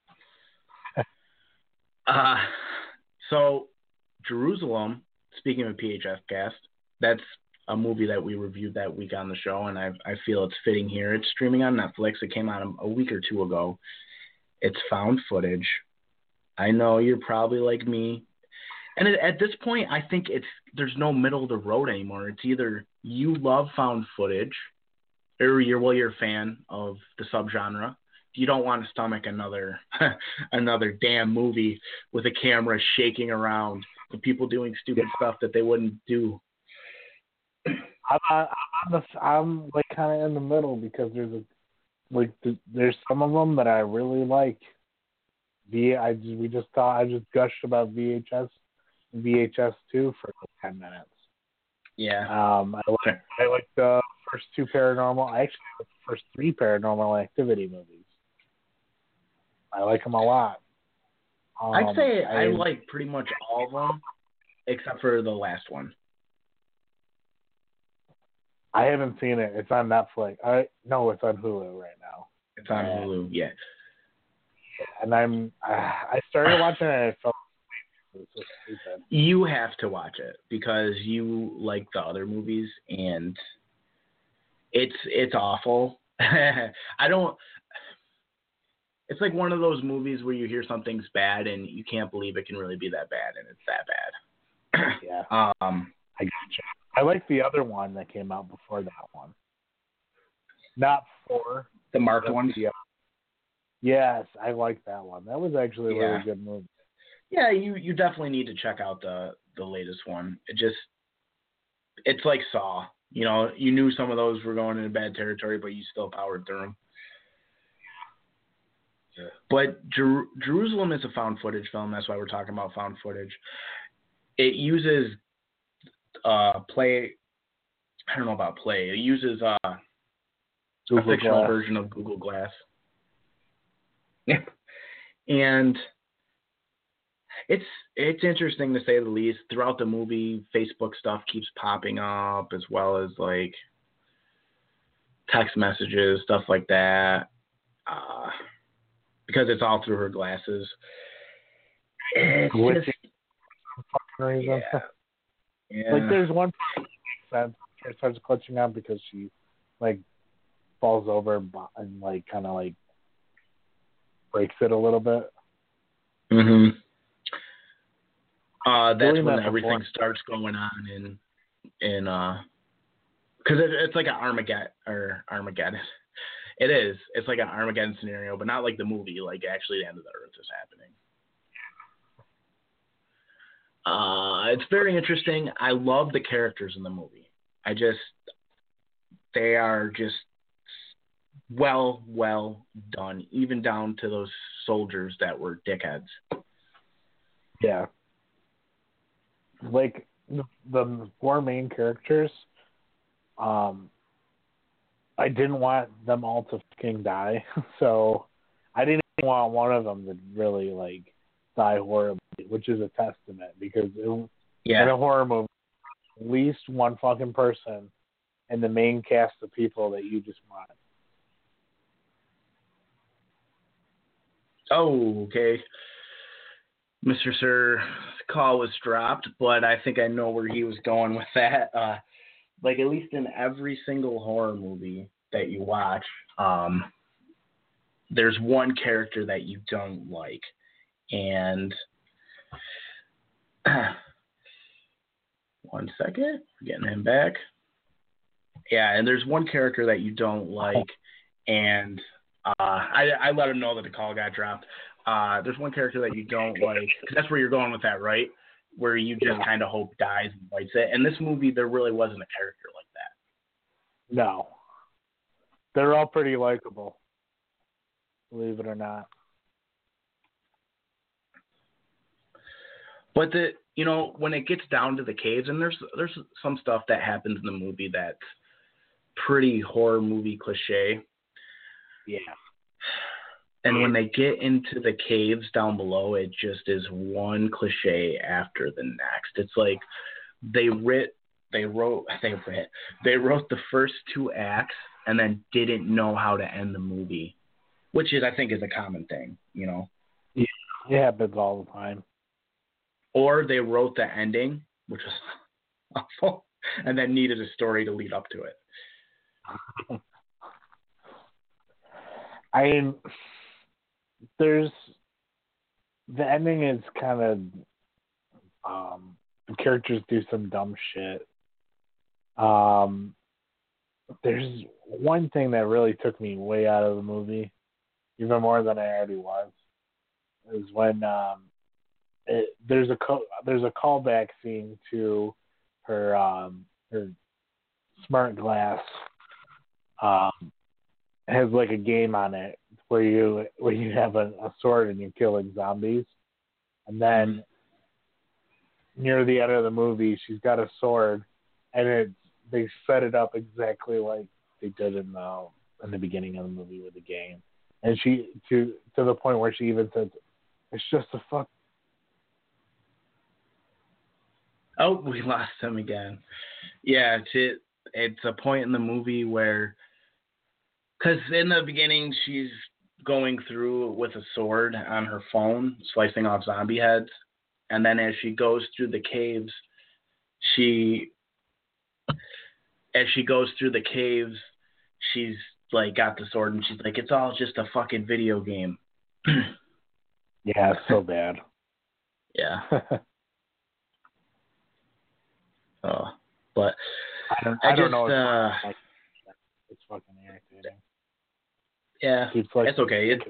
uh, so, Jerusalem, speaking of P H F Cast, that's a movie that we reviewed that week on the show, and I I feel it's fitting here. It's streaming on Netflix. It came out a week or two ago. It's found footage. I know you're probably like me. And at this point, I think it's there's no middle of the road anymore. It's either you love found footage, or you're well, you're a fan of the subgenre. You don't want to stomach another another damn movie with a camera shaking around and people doing stupid stuff that they wouldn't do. I'm I'm, the, I'm like kind of in the middle because there's a like there's some of them that I really like. V I we just thought I just gushed about V H S. V H S two for like ten minutes. Yeah. Um, I like I like the first two paranormal. I actually like the first three Paranormal Activity movies. I like them a lot. Um, I'd say I, I like pretty much all of them except for the last one. I haven't seen it. It's on Netflix. I no, it's on Hulu right now. It's on and, Hulu. Yeah. And I'm uh, I started watching it and I felt so stupid. You have to watch it because you like the other movies, and it's it's awful. I don't. It's like one of those movies where you hear something's bad and you can't believe it can really be that bad, and it's that bad. Yeah. Um, I gotcha. I like the other one that came out before that one. Not four. The marked ones. Yeah. Yes, I like that one. That was actually a yeah. really good movie. Yeah, you, you definitely need to check out the, the latest one. It just, it's like Saw. You know, you knew some of those were going into bad territory, but you still powered through them. Yeah. But Jer- Jerusalem is a found footage film. That's why we're talking about found footage. It uses uh, play, I don't know about play. It uses uh, a fictional Glass. version of Google Glass. Yeah. And It's it's interesting to say the least. Throughout the movie, Facebook stuff keeps popping up, as well as like text messages, stuff like that, uh, because it's all through her glasses. It's With just, reason. Yeah, yeah. Like there's one that starts clutching on because she like falls over and like kind of like breaks it a little bit. Mm-hmm. Uh, that's Doing when that everything before. starts going on in in uh, because it, it's like an Armageddon or Armageddon. It is. It's like an Armageddon scenario, but not like the movie. Like actually, the end of the earth is happening. Uh, it's very interesting. I love the characters in the movie. I just they are just well, well done, even down to those soldiers that were dickheads. Yeah. Like the, the four main characters, um, I didn't want them all to fucking die, so I didn't even want one of them to really like die horribly, which is a testament because it, Yeah. in a horror movie, at least one fucking person in the main cast of people that you just want. Oh, okay. Mister Sir's call was dropped, but I think I know where he was going with that. Uh, like, at least in every single horror movie that you watch, um, there's one character that you don't like, and one second, getting him back. Yeah, and there's one character that you don't like, and uh, I, I let him know that the call got dropped. Uh, there's one character that you don't like, because that's where you're going with that, right? Where you just kind of hope dies and fights it. In this movie, there really wasn't a character like that. No. They're all pretty likable, believe it or not. But the you know, when it gets down to the caves, and there's there's some stuff that happens in the movie that's pretty horror movie cliche. Yeah. And when they get into the caves down below, it just is one cliche after the next. It's like they writ they wrote they writ they wrote the first two acts and then didn't know how to end the movie, which is I think is a common thing, you know. Yeah, it happens all the time. Or they wrote the ending, which was awful, and then needed a story to lead up to it. I mean, there's the ending is kind of um, the characters do some dumb shit. Um, there's one thing that really took me way out of the movie, even more than I already was, is when um, it, there's a co- there's a callback scene to her um, her smart glass. Um, has like a game on it where you where you have a, a sword and you're killing zombies, and then near the end of the movie, she's got a sword, and it they set it up exactly like they did in the in the beginning of the movie with the game, and she to to the point where she even says, "It's just a fuck." Oh, we lost him again. Yeah, it's it's a point in the movie where. Because in the beginning, she's going through with a sword on her phone, slicing off zombie heads. And then as she goes through the caves, she, as she goes through the caves, she's like got the sword and she's like, it's all just a fucking video game. Yeah, it's so bad. Yeah. Oh, but I don't, I, I just, don't know. uh, It's, it's fucking irritating. Yeah, it's, like, it's okay. It's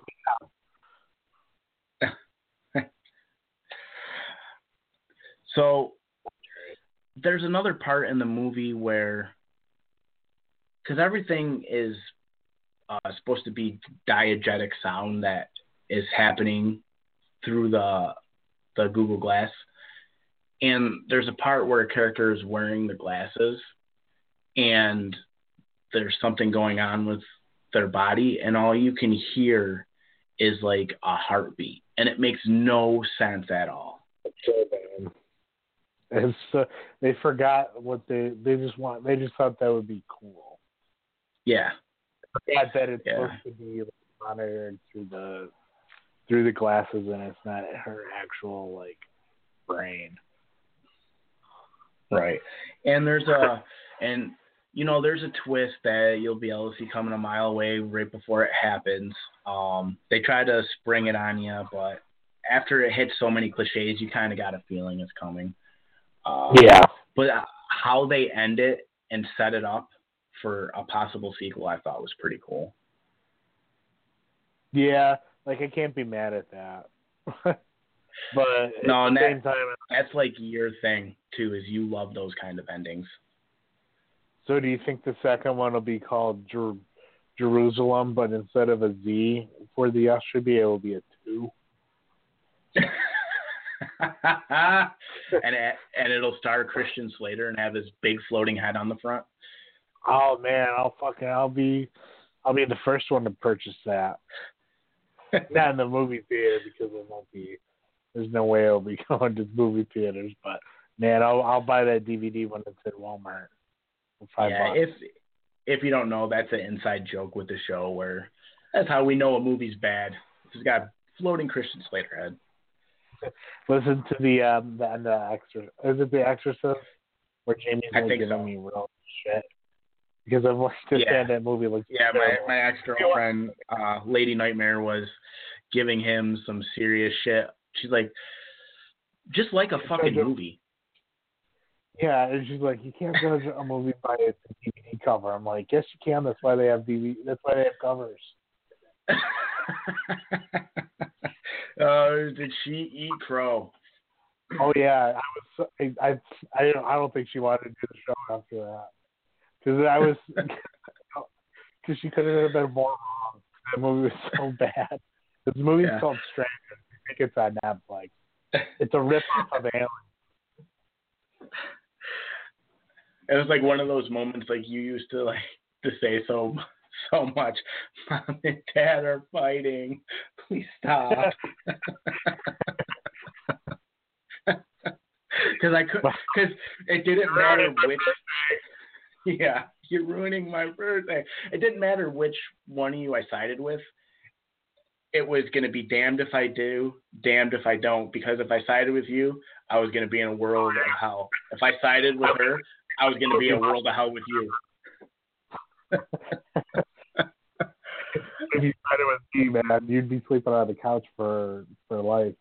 so there's another part in the movie where, because everything is uh, supposed to be diegetic sound that is happening through the the Google Glass, and there's a part where a character is wearing the glasses, and there's something going on with their body, and all you can hear is like a heartbeat, and it makes no sense at all. It's so bad. It's uh, they forgot what they they just want. They just thought that would be cool. Yeah, Forgot that it's yeah. supposed to be like, monitored through the through the glasses, and it's not her actual like brain. Right, and there's a and. You know, there's a twist that you'll be able to see coming a mile away right before it happens. Um, they try to spring it on you, but after it hits so many cliches, you kind of got a feeling it's coming. Um, Yeah. But how they end it and set it up for a possible sequel, I thought was pretty cool. Yeah, like I can't be mad at that. But no, at and the that, same time, that's like your thing too, is you love those kind of endings. So do you think the second one will be called Jer- Jerusalem, but instead of a Z for the S should be, it will be a two? and it, and it'll star Christian Slater and have his big floating head on the front. Oh man, I'll fucking I'll be I'll be the first one to purchase that. Not in the movie theater because it won't be. There's no way it'll be going to movie theaters. But man, I'll I'll buy that D V D when it's at Walmart. Five yeah, bucks. if if you don't know, that's an inside joke with the show where that's how we know a movie's bad. It's got floating Christian Slater head. Listen to the um the end of Exorcist. Is it the Exorcist where Jamie's I like think giving so. me real shit? because I've watched this Yeah. and that movie. Looks Yeah, my, terrible. my ex-girlfriend, uh, Lady Nightmare, was giving him some serious shit. She's like, just like a fucking movie. Yeah, and she's like, you can't judge a movie by its D V D cover. I'm like, yes, you can. That's why they have D V D. That's why they have covers. uh, did she eat crow? Oh yeah, I was. I I I don't, I don't think she wanted to do the show after that because I was because she couldn't have been more wrong. That movie was so bad. This movie's Yeah. called Stranger. I think it's on Netflix. It's a rip-off of Alien. It was like one of those moments like you used to like to say so so much. Mom and Dad are fighting. Please stop. Because I could, because it didn't matter which. Yeah, you're ruining my birthday. It didn't matter which one of you I sided with. It was going to be damned if I do, damned if I don't. Because if I sided with you, I was going to be in a world of hell. If I sided with her, I was going to be in a world of hell with you. If you sided with me, man, you'd be sleeping on the couch for for life.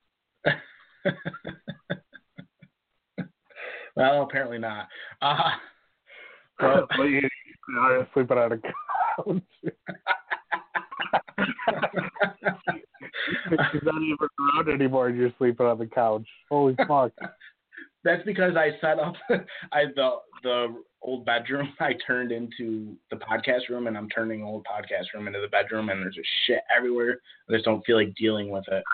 Well, apparently not. Uh, Well, you, you're sleeping on a couch. She's not even around anymore, and you're sleeping on the couch. Holy fuck. That's because I set up I the the old bedroom I turned into the podcast room, and I'm turning the old podcast room into the bedroom, and there's just shit everywhere. I just don't feel like dealing with it.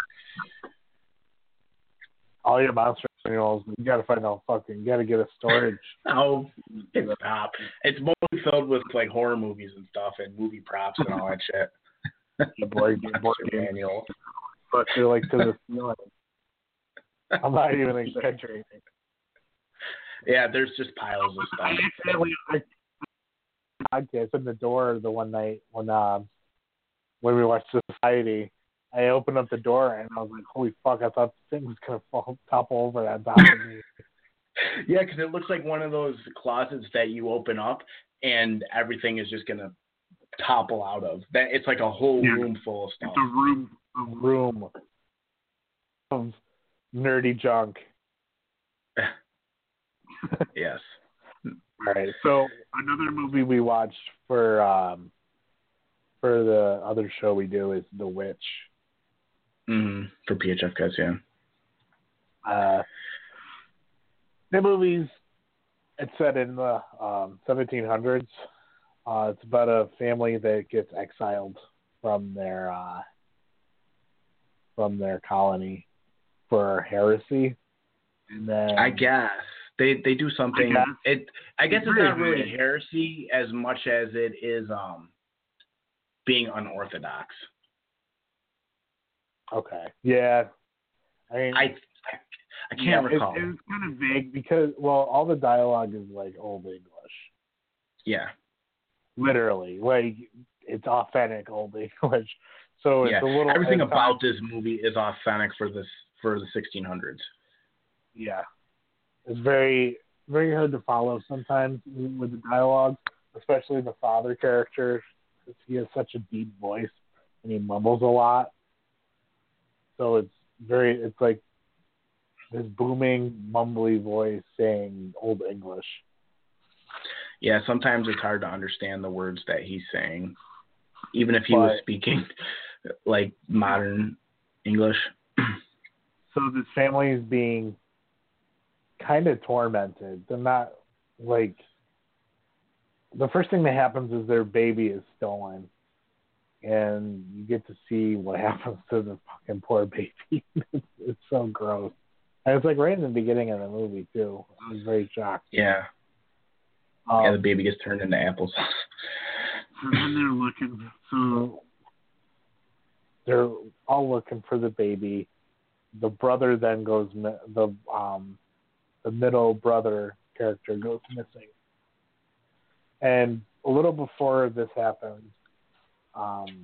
All your monster manuals, you gotta find out fucking, you gotta get a storage. Oh, it's stop. It's mostly filled with like horror movies and stuff, and movie props and all that shit. The board, the board game manual. But they're like to the ceiling. I'm not even exaggerating. Yeah, there's just piles of stuff. I accidentally podcast in the door the one night when um when we watched Society. I opened up the door and I was like, "Holy fuck!" I thought the thing was gonna fall topple over on top of me. Yeah, because it looks like one of those closets that you open up and everything is just gonna topple out of. That it's like a whole Yeah. room full of stuff. It's a room, a room of nerdy junk. Yes. All right. So another movie we watched for um for the other show we do is The Witch. Mm, for P H F guys, yeah. Uh, the movie's it's set in the um, seventeen hundreds. Uh, it's about a family that gets exiled from their uh, from their colony for heresy, and then I guess they they do something. I guess. It I guess it's Very not really vague. heresy as much as it is um being unorthodox. Okay, yeah. I mean, I I can't yeah, recall. It, it was kind of vague because well, all the dialogue is like Old English. Yeah. Literally, like it's authentic Old English. So it's Yeah. a little Everything it's about this movie is authentic for this for the sixteen hundreds. Yeah, it's very very hard to follow sometimes with the dialogue, especially the father character. He has such a deep voice and he mumbles a lot. So it's very it's like this booming, mumbly voice saying Old English. Yeah, sometimes it's hard to understand the words that he's saying, even if he was But- speaking like modern English. So this family is being kind of tormented. They're not like the first thing that happens is their baby is stolen, and you get to see what happens to the fucking poor baby. it's, it's so gross. And it's like right in the beginning of the movie too. I was very shocked. Yeah. Um, Yeah, the baby gets turned into applesauce. So then they're looking. So they're all looking for the baby. The brother then goes. mi- The um, the middle brother character goes missing. And a little before this happens, um,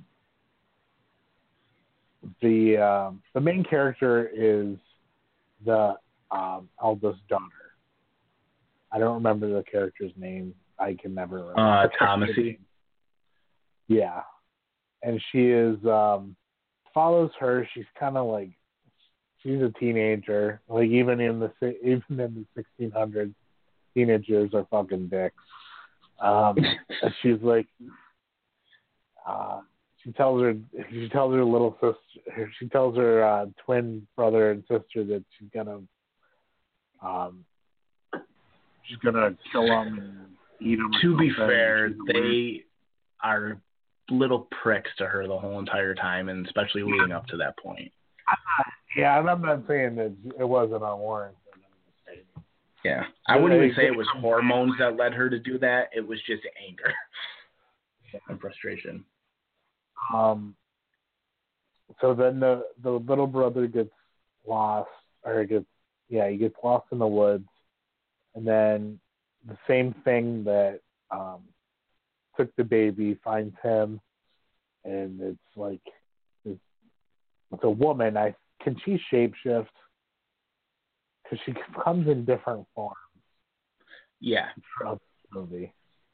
the um, the main character is the um, eldest daughter. I don't remember the character's name I can never remember. Uh, Thomasy. Yeah, and she is um, follows her. She's kind of like she's a teenager. Like even in the even in the sixteen hundreds, teenagers are fucking dicks. Um, and she's like, uh, she tells her she tells her little sister she tells her uh, twin brother and sister that she's gonna um she's gonna kill them and eat them. To be fair, they are little pricks to her the whole entire time, and especially leading up to that point. Yeah, and I'm not saying that it wasn't unwarranted. Yeah, I wouldn't even say it was hormones that led her to do that. It was just anger and frustration. Um. So then the the little brother gets lost, or gets yeah, he gets lost in the woods, and then the same thing that um, took the baby finds him, and it's like it's, it's a woman. I can she shapeshift? Because she comes in different forms. Yeah. Throughout the movie.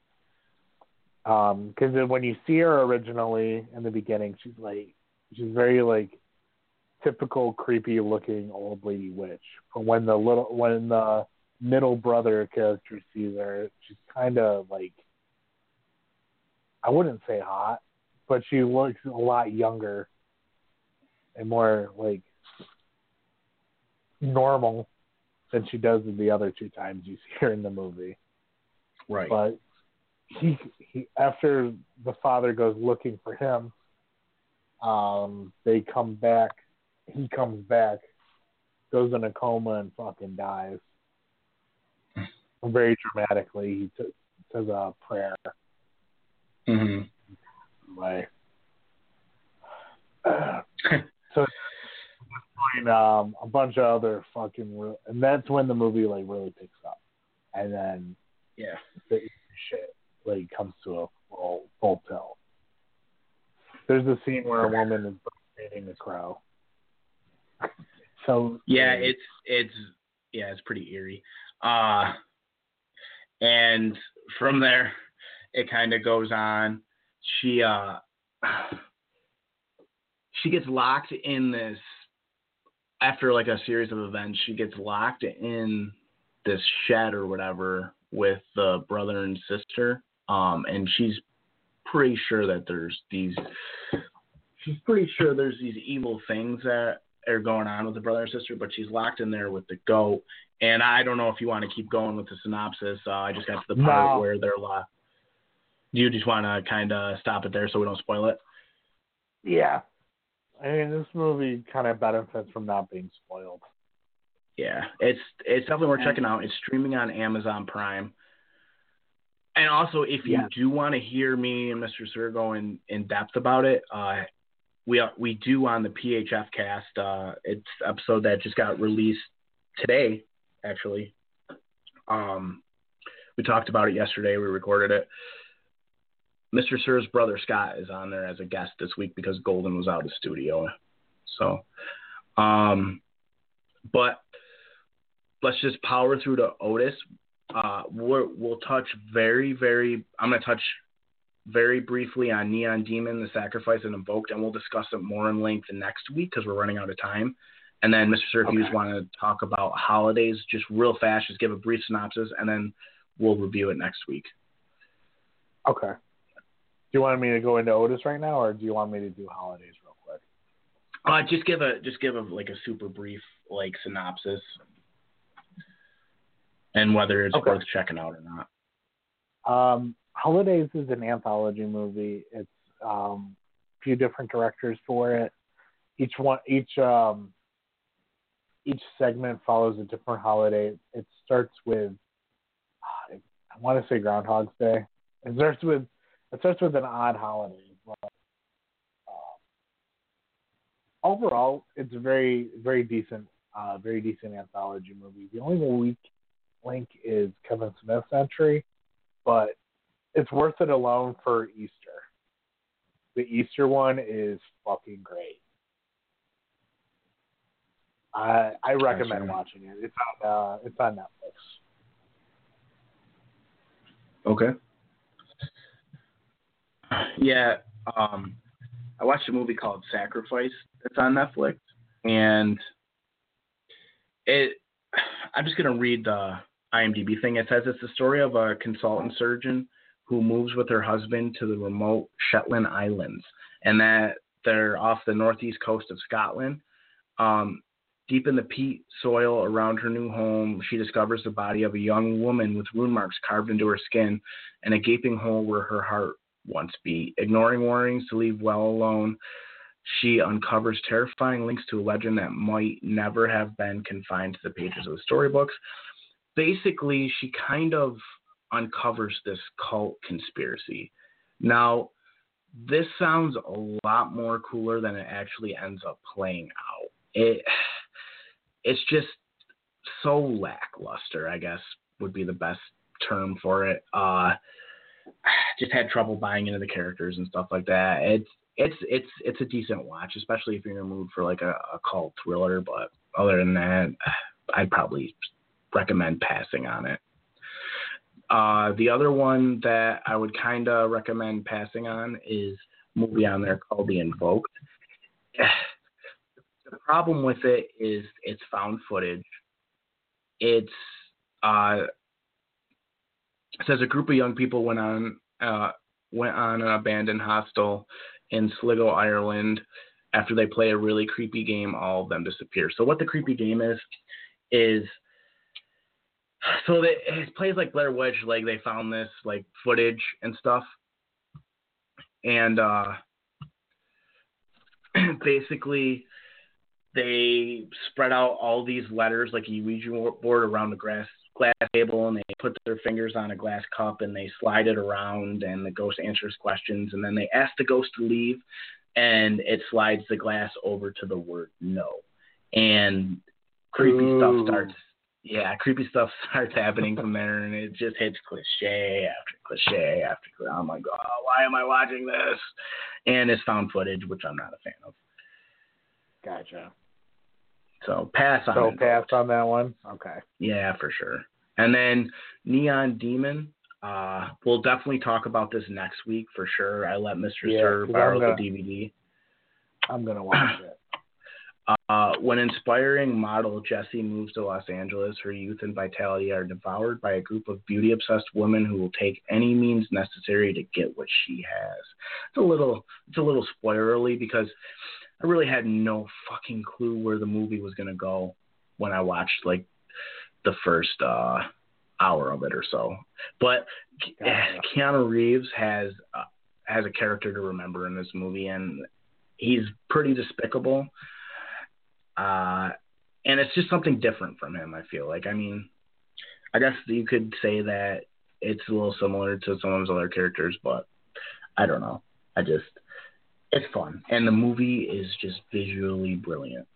Um, because when you see her originally in the beginning, she's like, she's very like typical creepy looking old lady witch. But when the little, when the middle brother character sees her, she's kind of like, I wouldn't say hot, but she looks a lot younger and more like normal than she does in the other two times you see her in the movie. Right. But he, he after the father goes looking for him, um, they come back. He comes back, goes in a coma, and fucking dies. Very dramatically, he t- says a prayer. Mm-hmm. Like, so. And, um, a bunch of other fucking, re- and that's when the movie like really picks up, and then yeah, the shit like comes to a full full tilt. There's a scene where a woman is eating a crow. So yeah, it's it's yeah, it's pretty eerie. Uh, and from there, it kind of goes on. She uh, she gets locked in this. After like a series of events, she gets locked in this shed or whatever with the brother and sister. Um, and she's pretty sure that there's these, she's pretty sure there's these evil things that are going on with the brother and sister, but she's locked in there with the goat. And I don't know if you want to keep going with the synopsis. Uh, I just got to the part no. where they're locked. Do you just want to kind of stop it there so we don't spoil it? Yeah. I mean, this movie kind of benefits from not being spoiled. Yeah, it's it's definitely worth checking out. It's streaming on Amazon Prime. And also, if you yeah. do want to hear me and Mister Sir go in, in depth about it, uh, we are, we do on the P H F cast. Uh, it's episode that just got released today, actually. Um, we talked about it yesterday. We recorded it. Mister Sir's brother Scott is on there as a guest this week because Golden was out of the studio. So, um, but let's just power through to Otis. Uh, we're, we'll touch very, very, I'm going to touch very briefly on Neon Demon, The Sacrifice, and Invoked, and we'll discuss it more in length next week because we're running out of time. And then, Mister Sir, if okay. you just want to talk about holidays, just real fast, just give a brief synopsis, and then we'll review it next week. Okay. Do you want me to go into Otis right now, or do you want me to do holidays real quick? Uh, just give a just give a like a super brief like synopsis, and whether it's okay. worth checking out or not. Um, Holidays is an anthology movie. It's um, a few different directors for it. Each one, each um, each segment follows a different holiday. It starts with I want to say Groundhog's Day. It starts with It starts with an odd holiday. But, uh, overall, it's a very, very decent, uh, very decent anthology movie. The only weak link is Kevin Smith's entry, but it's worth it alone for Easter. The Easter one is fucking great. I I recommend Gotcha. watching it. It's on uh, it's on Netflix. Okay. Yeah. Um, I watched a movie called Sacrifice that's on Netflix, and it. I'm just gonna read the IMDb thing. It says it's the story of a consultant surgeon who moves with her husband to the remote Shetland Islands, and that they're off the northeast coast of Scotland. Um, deep in the peat soil around her new home, she discovers the body of a young woman with wound marks carved into her skin and a gaping hole where her heart once beat. Ignoring warnings to leave well alone, she uncovers terrifying links to a legend that might never have been confined to the pages of the storybooks. Basically, she kind of uncovers this cult conspiracy. Now, this sounds a lot more cooler than it actually ends up playing out. It, it's just so lackluster, I guess, would be the best term for it. Uh, just had trouble buying into the characters and stuff like that. It's it's it's it's a decent watch, especially if you're in a mood for like a, a cult thriller. But other than that, I'd probably recommend passing on it. Uh, the other one that I would kind of recommend passing on is a movie on there called The Invoked. The problem with it is it's found footage. It's uh, it says a group of young people went on uh, went on an abandoned hostel in Sligo, Ireland. After they play a really creepy game, all of them disappear. So what the creepy game is is so that it plays like Blair Witch. Like they found this like footage and stuff, and uh, basically they spread out all these letters like a Ouija board around the glass glass table, and they put their fingers on a glass cup and they slide it around, and the ghost answers questions, and then they ask the ghost to leave, and it slides the glass over to the word no, and creepy Ooh. stuff starts. Yeah, creepy stuff starts happening from there, and it just hits cliche after cliche after cliche. I'm like, oh, why am I watching this? And it's found footage, which I'm not a fan of. Gotcha. So pass on So it. pass on that one? Okay. Yeah, for sure. And then Neon Demon. Uh, we'll definitely talk about this next week for sure. I let Mister Yeah, Sir borrow gonna, the D V D. I'm going to watch it. Uh, when inspiring model Jessie moves to Los Angeles, her youth and vitality are devoured by a group of beauty-obsessed women who will take any means necessary to get what she has. It's a little, it's a little spoilerly because I really had no fucking clue where the movie was gonna go when I watched like the first uh, hour of it or so. But Gotcha. Keanu Reeves has uh, has a character to remember in this movie, and he's pretty despicable. Uh, and it's just something different from him, I feel like. I mean, I guess you could say that it's a little similar to some of his other characters, but I don't know. I just, it's fun. And the movie is just visually brilliant.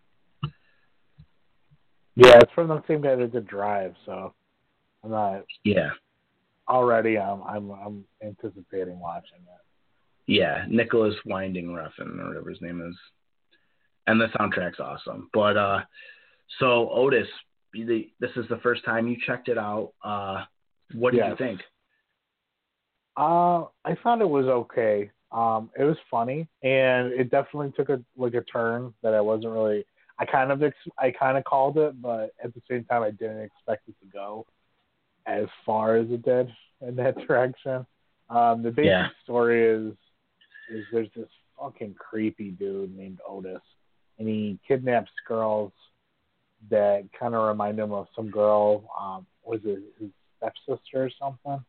Yeah, it's from the same guy that did Drive, so I'm not. Yeah. Already, I'm I'm I'm anticipating watching it. Yeah, Nicholas Winding Refn, or whatever his name is. And the soundtrack's awesome. But, uh, so, Otis, the, this is the first time you checked it out. Uh, what did yes. you think? Uh, I thought it was okay. Um, it was funny, and it definitely took a like a turn that I wasn't really. I kind of ex- I kind of called it, but at the same time, I didn't expect it to go as far as it did in that direction. Um, the basic yeah. story is is there's this fucking creepy dude named Otis. And he kidnaps girls that kind of remind him of some girl. Um, was it his stepsister or something?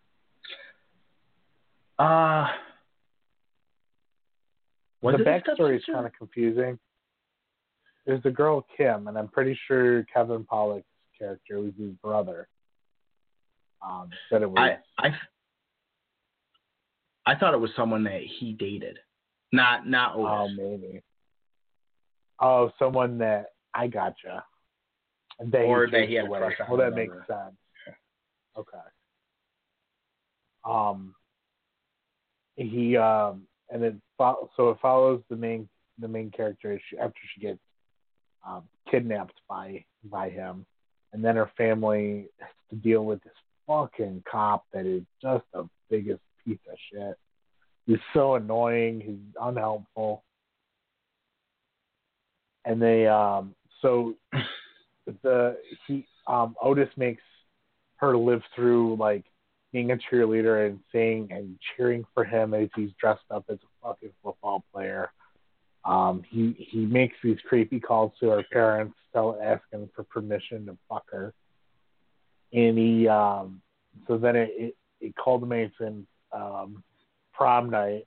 Uh, was the it backstory is kind of confusing. There's the girl Kim, and I'm pretty sure Kevin Pollak's character was his brother. Um, said it was. I, I, I thought it was someone that he dated, not not Otis. Oh, maybe. Oh, someone that I gotcha. And that or he that he had a away. crush on. Well, that makes sense. Okay. Um, he um, and it fo- so it follows the main the main character after she gets um, kidnapped by by him, and then her family has to deal with this fucking cop that is just the biggest piece of shit. He's so annoying. He's unhelpful. And they, um, so the he um Otis makes her live through like being a cheerleader and saying and cheering for him as he's dressed up as a fucking football player. Um, he he makes these creepy calls to her parents, tell asking for permission to fuck her. And he um, so then it, it, it culminates in um, prom night.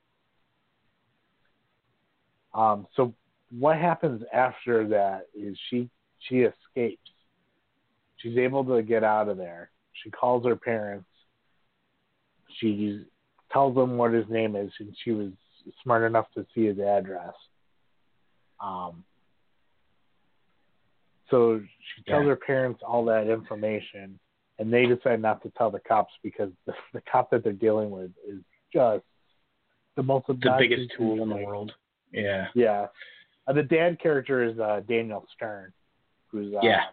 Um, so what happens after that is she she escapes. She's able to get out of there. She calls her parents. She tells them what his name is, and she was smart enough to see his address. Um, so she tells yeah. her parents all that information, and they decide not to tell the cops because the, the cop that they're dealing with is just the most the biggest tool in the world. Yeah. Yeah. Uh, the dad character is uh, Daniel Stern, who's um, yeah.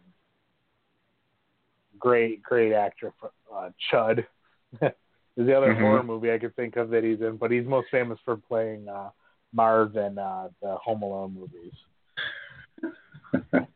great, great actor for uh, Chud. Is the other mm-hmm. horror movie I could think of that he's in, but he's most famous for playing uh, Marv in uh, the Home Alone movies.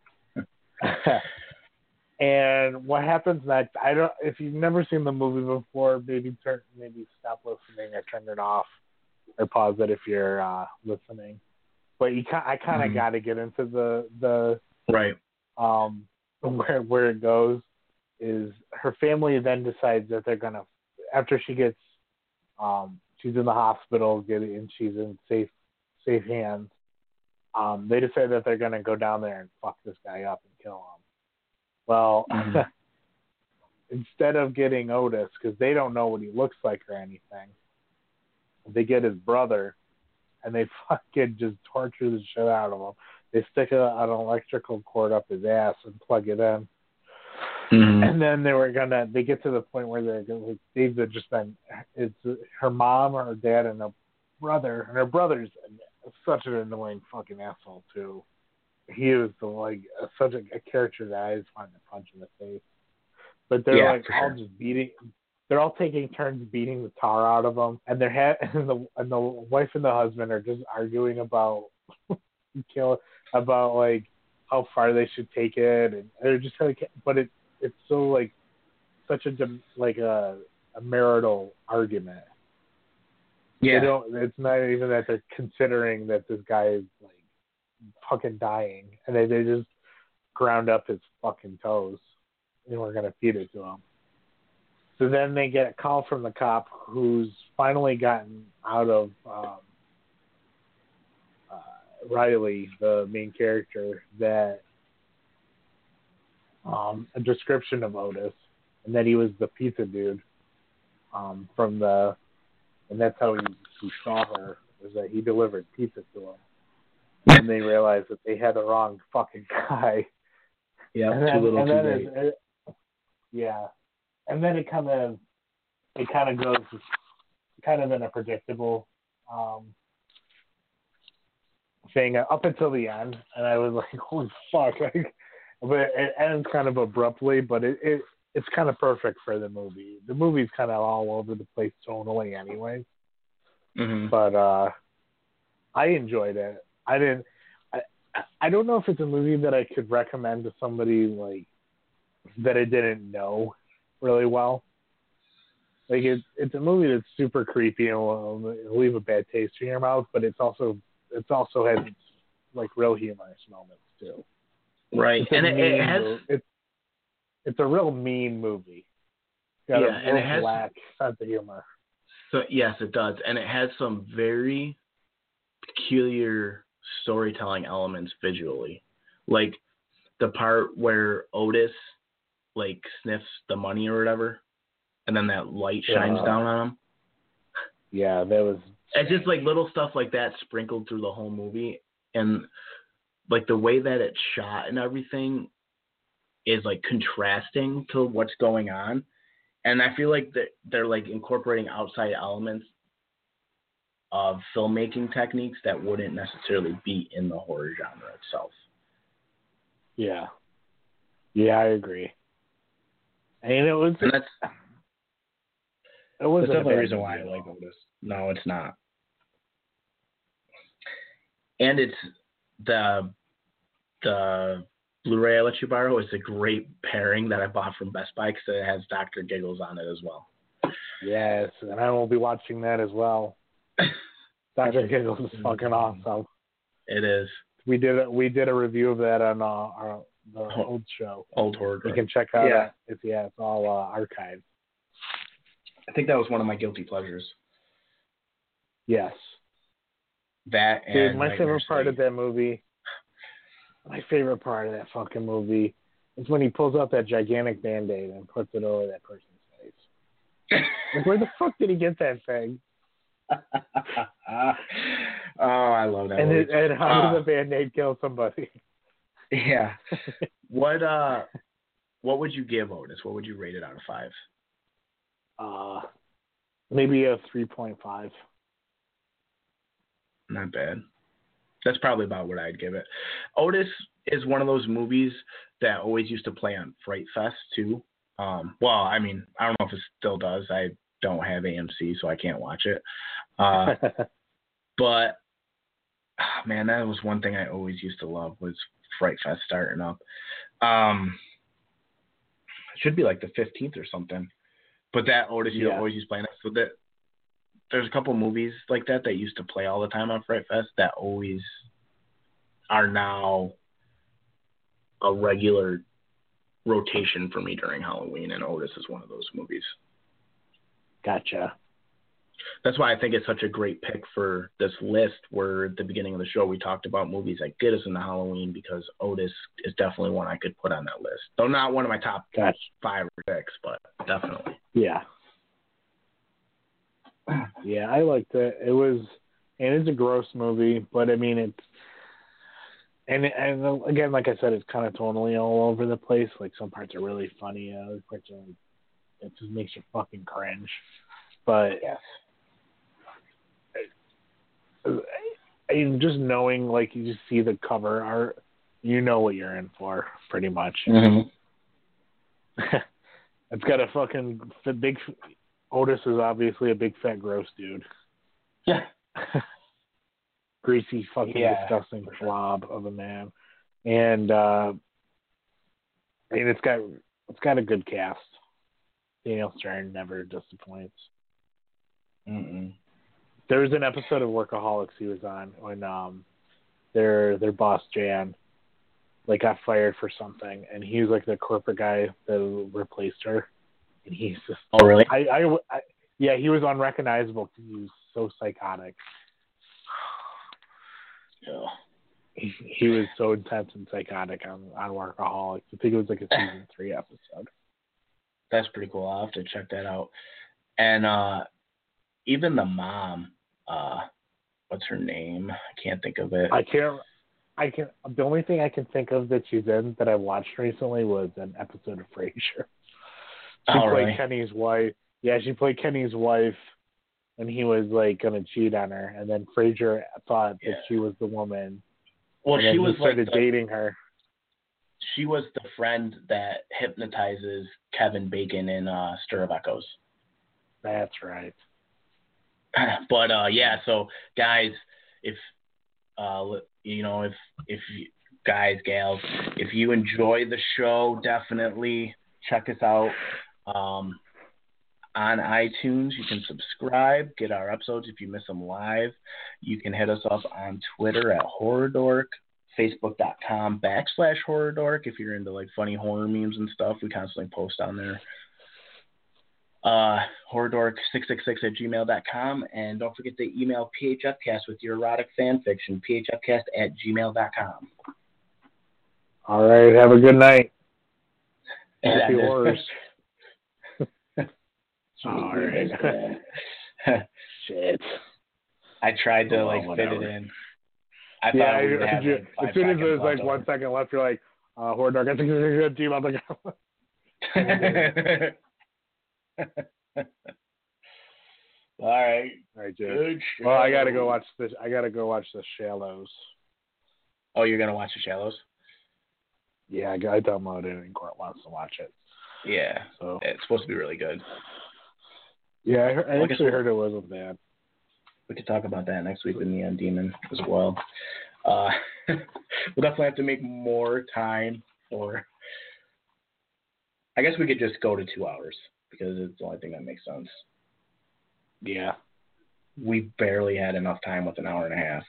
And what happens next? I don't. If you've never seen the movie before, maybe turn, maybe stop listening or turn it off or pause it if you're uh, listening. But you, I kind of mm-hmm. got to get into the the right um, where where it goes. Is her family then decides that they're gonna, after she gets, um, she's in the hospital, getting, and she's in safe safe hands. Um, they decide that they're gonna go down there and fuck this guy up and kill him. Well, mm-hmm. instead of getting Otis, because they don't know what he looks like or anything, they get his brother, and they fucking just torture the shit out of him. They stick a, an electrical cord up his ass and plug it in. Mm-hmm. And then they were gonna. They get to the point where they're gonna, like, they've just been. It's her mom, or her dad, and her brother. And her brother's such an annoying fucking asshole too. He was the like such a, a character that I just wanted to punch in the face. But they're yeah, like all sure. just beating. They're all taking turns beating the tar out of him, and they're ha- and the and the wife and the husband are just arguing about kill about like how far they should take it, and they're just like, but it. It's so like such a like a, a marital argument. Yeah, they don't. It's not even that they're considering that this guy is like fucking dying, and they they just ground up his fucking toes, and we're gonna feed it to him. So then they get a call from the cop who's finally gotten out of um, uh, Riley, the main character, that. Um, a description of Otis, and that he was the pizza dude um, from the, and that's how he, he saw her, was that he delivered pizza to him. And then they realized that they had the wrong fucking guy. Yeah, and then, too little, and too then late. It, it, yeah, and then it kind of, it kind of goes, kind of in a predictable um, thing up until the end, and I was like, holy fuck. Like, but it ends kind of abruptly, but it, it it's kind of perfect for the movie. The movie's kind of all over the place tonally anyway. Mm-hmm. But uh, I enjoyed it. I didn't. I, I don't know if it's a movie that I could recommend to somebody like that I didn't know really well. Like it, it's a movie that's super creepy and will, will leave a bad taste in your mouth, but it's also it's also has like real humorous moments too. Right, and it, it has movie. it's it's a real mean movie. It's got yeah, a and it has black sense of humor. So yes, it does, and it has some very peculiar storytelling elements visually, like the part where Otis like sniffs the money or whatever, and then that light shines uh, down on him. Yeah, that was. It's just like little stuff like that sprinkled through the whole movie, and. Like the way that it's shot and everything is like contrasting to what's going on. And I feel like that they're like incorporating outside elements of filmmaking techniques that wouldn't necessarily be in the horror genre itself. Yeah. Yeah, I agree. And it was And that's it was that's the reason why I like Otis. No, it's not. And it's the the Blu-ray I let you borrow is a great pairing that I bought from Best Buy because it has Doctor Giggles on it as well. Yes, and I will be watching that as well. Doctor Giggles is fucking awesome. It is. We did a, we did a review of that on uh, our the oh, old show. Old Horror. You can check out. Yeah, it. It's yeah, it's all uh, archived. I think that was one of my guilty pleasures. Yes. That and Dude, my Nightmare favorite part City. of that movie. My favorite part of that fucking movie is when he pulls out that gigantic Band-Aid and puts it over that person's face. Like, where the fuck did he get that thing? Oh, I love that. And, movie. it, and how uh, does the Band-Aid kill somebody? Yeah. What uh, what would you give Otis? What would you rate it out of five? Uh, maybe a three point five. Not bad. That's probably about what I'd give it. Otis is one of those movies that always used to play on Fright Fest too. Um, well, I mean, I don't know if it still does. I don't have A M C, so I can't watch it. Uh, but oh, man, that was one thing I always used to love was Fright Fest starting up. Um, it should be like the fifteenth or something. But that Otis, you yeah. always used to play it. So that there's a couple movies like that that used to play all the time on Fright Fest that always are now a regular rotation for me during Halloween, and Otis is one of those movies. Gotcha. That's why I think it's such a great pick for this list where at the beginning of the show we talked about movies that get us into Halloween, because Otis is definitely one I could put on that list. Though not one of my top gotcha. five or six, but definitely. Yeah. Yeah, I liked it. It was, and it's a gross movie, but I mean, it's, and and again, like I said, it's kind of tonally all over the place. Like some parts are really funny, and other parts are like, it just makes you fucking cringe. But yes, and just knowing, like, you just see the cover art, you know what you're in for, pretty much. Mm-hmm. It's got a fucking the big. Otis is obviously a big fat gross dude. Yeah. Greasy fucking yeah, disgusting slob of a man. And uh and it's got it's got a good cast. Daniel Stern never disappoints. Mm-mm. There was an episode of Workaholics he was on when um their their boss Jan like got fired for something, and he was like the corporate guy that replaced her. And he's just, oh really? I, I, I yeah, he was unrecognizable because he was so psychotic. Yeah. He, he was so intense and psychotic on, on Workaholics. I think it was like a season three episode. That's pretty cool. I'll have to check that out. And uh, even the mom, uh, what's her name? I can't think of it. I can't. I can. The only thing I can think of that she's in that I watched recently was an episode of Frasier. She oh, played really? Kenny's wife. Yeah, she played Kenny's wife, and he was like gonna cheat on her, and then Frasier thought yeah. that she was the woman. Well, and she then was he started like the, dating her. She was the friend that hypnotizes Kevin Bacon in uh, Stir of Echoes. That's right. But uh, yeah, so guys, if uh, you know, if if you, guys, gals, if you enjoy the show, definitely check us out. Um, on iTunes, you can subscribe, get our episodes if you miss them live. You can hit us up on Twitter at Horror Dork, Facebook.com backslash Horror Dork if you're into like funny horror memes and stuff. We constantly post on there. Uh, Horror Dork six six six at gmail dot com, and don't forget to email P H F cast with your erotic fan fiction, P H F cast at gmail dot com. All right, have a good night. Happy And horrors. All right. Shit. I tried to oh, like whatever. fit it in. I yeah, thought we would have you, like five as soon as there's like left one second left, you're like, uh, Horror Dork, I think it's a gmail dot com. All right. All right, dude. Good show. Well, I gotta go watch this. I gotta go watch The Shallows. Oh, you're gonna watch The Shallows? Yeah, I, I downloaded it and Court wants to watch it. Yeah. So It's supposed to be really good. yeah, I, heard, I Well, I guess actually we'll- heard it wasn't bad. We could talk about that next week with Neon Demon as well. Uh, we'll definitely have to make more time, or I guess we could just go to two hours because it's the only thing that makes sense. Yeah. We barely had enough time with an hour and a half.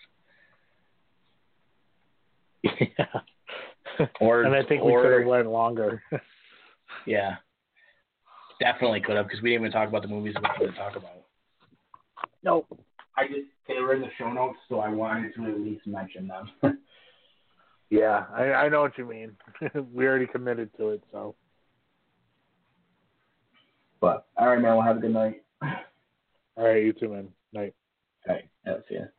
Yeah. Or, and I think or, we could have went longer. Yeah. Definitely could have, because we didn't even talk about the movies we wanted to talk about. Nope. I just, they were in the show notes, so I wanted to at least mention them. Yeah, I, I know what you mean. We already committed to it, so. But, all right, man, we'll have a good night. All right, you too, man. Night. All right, that's it.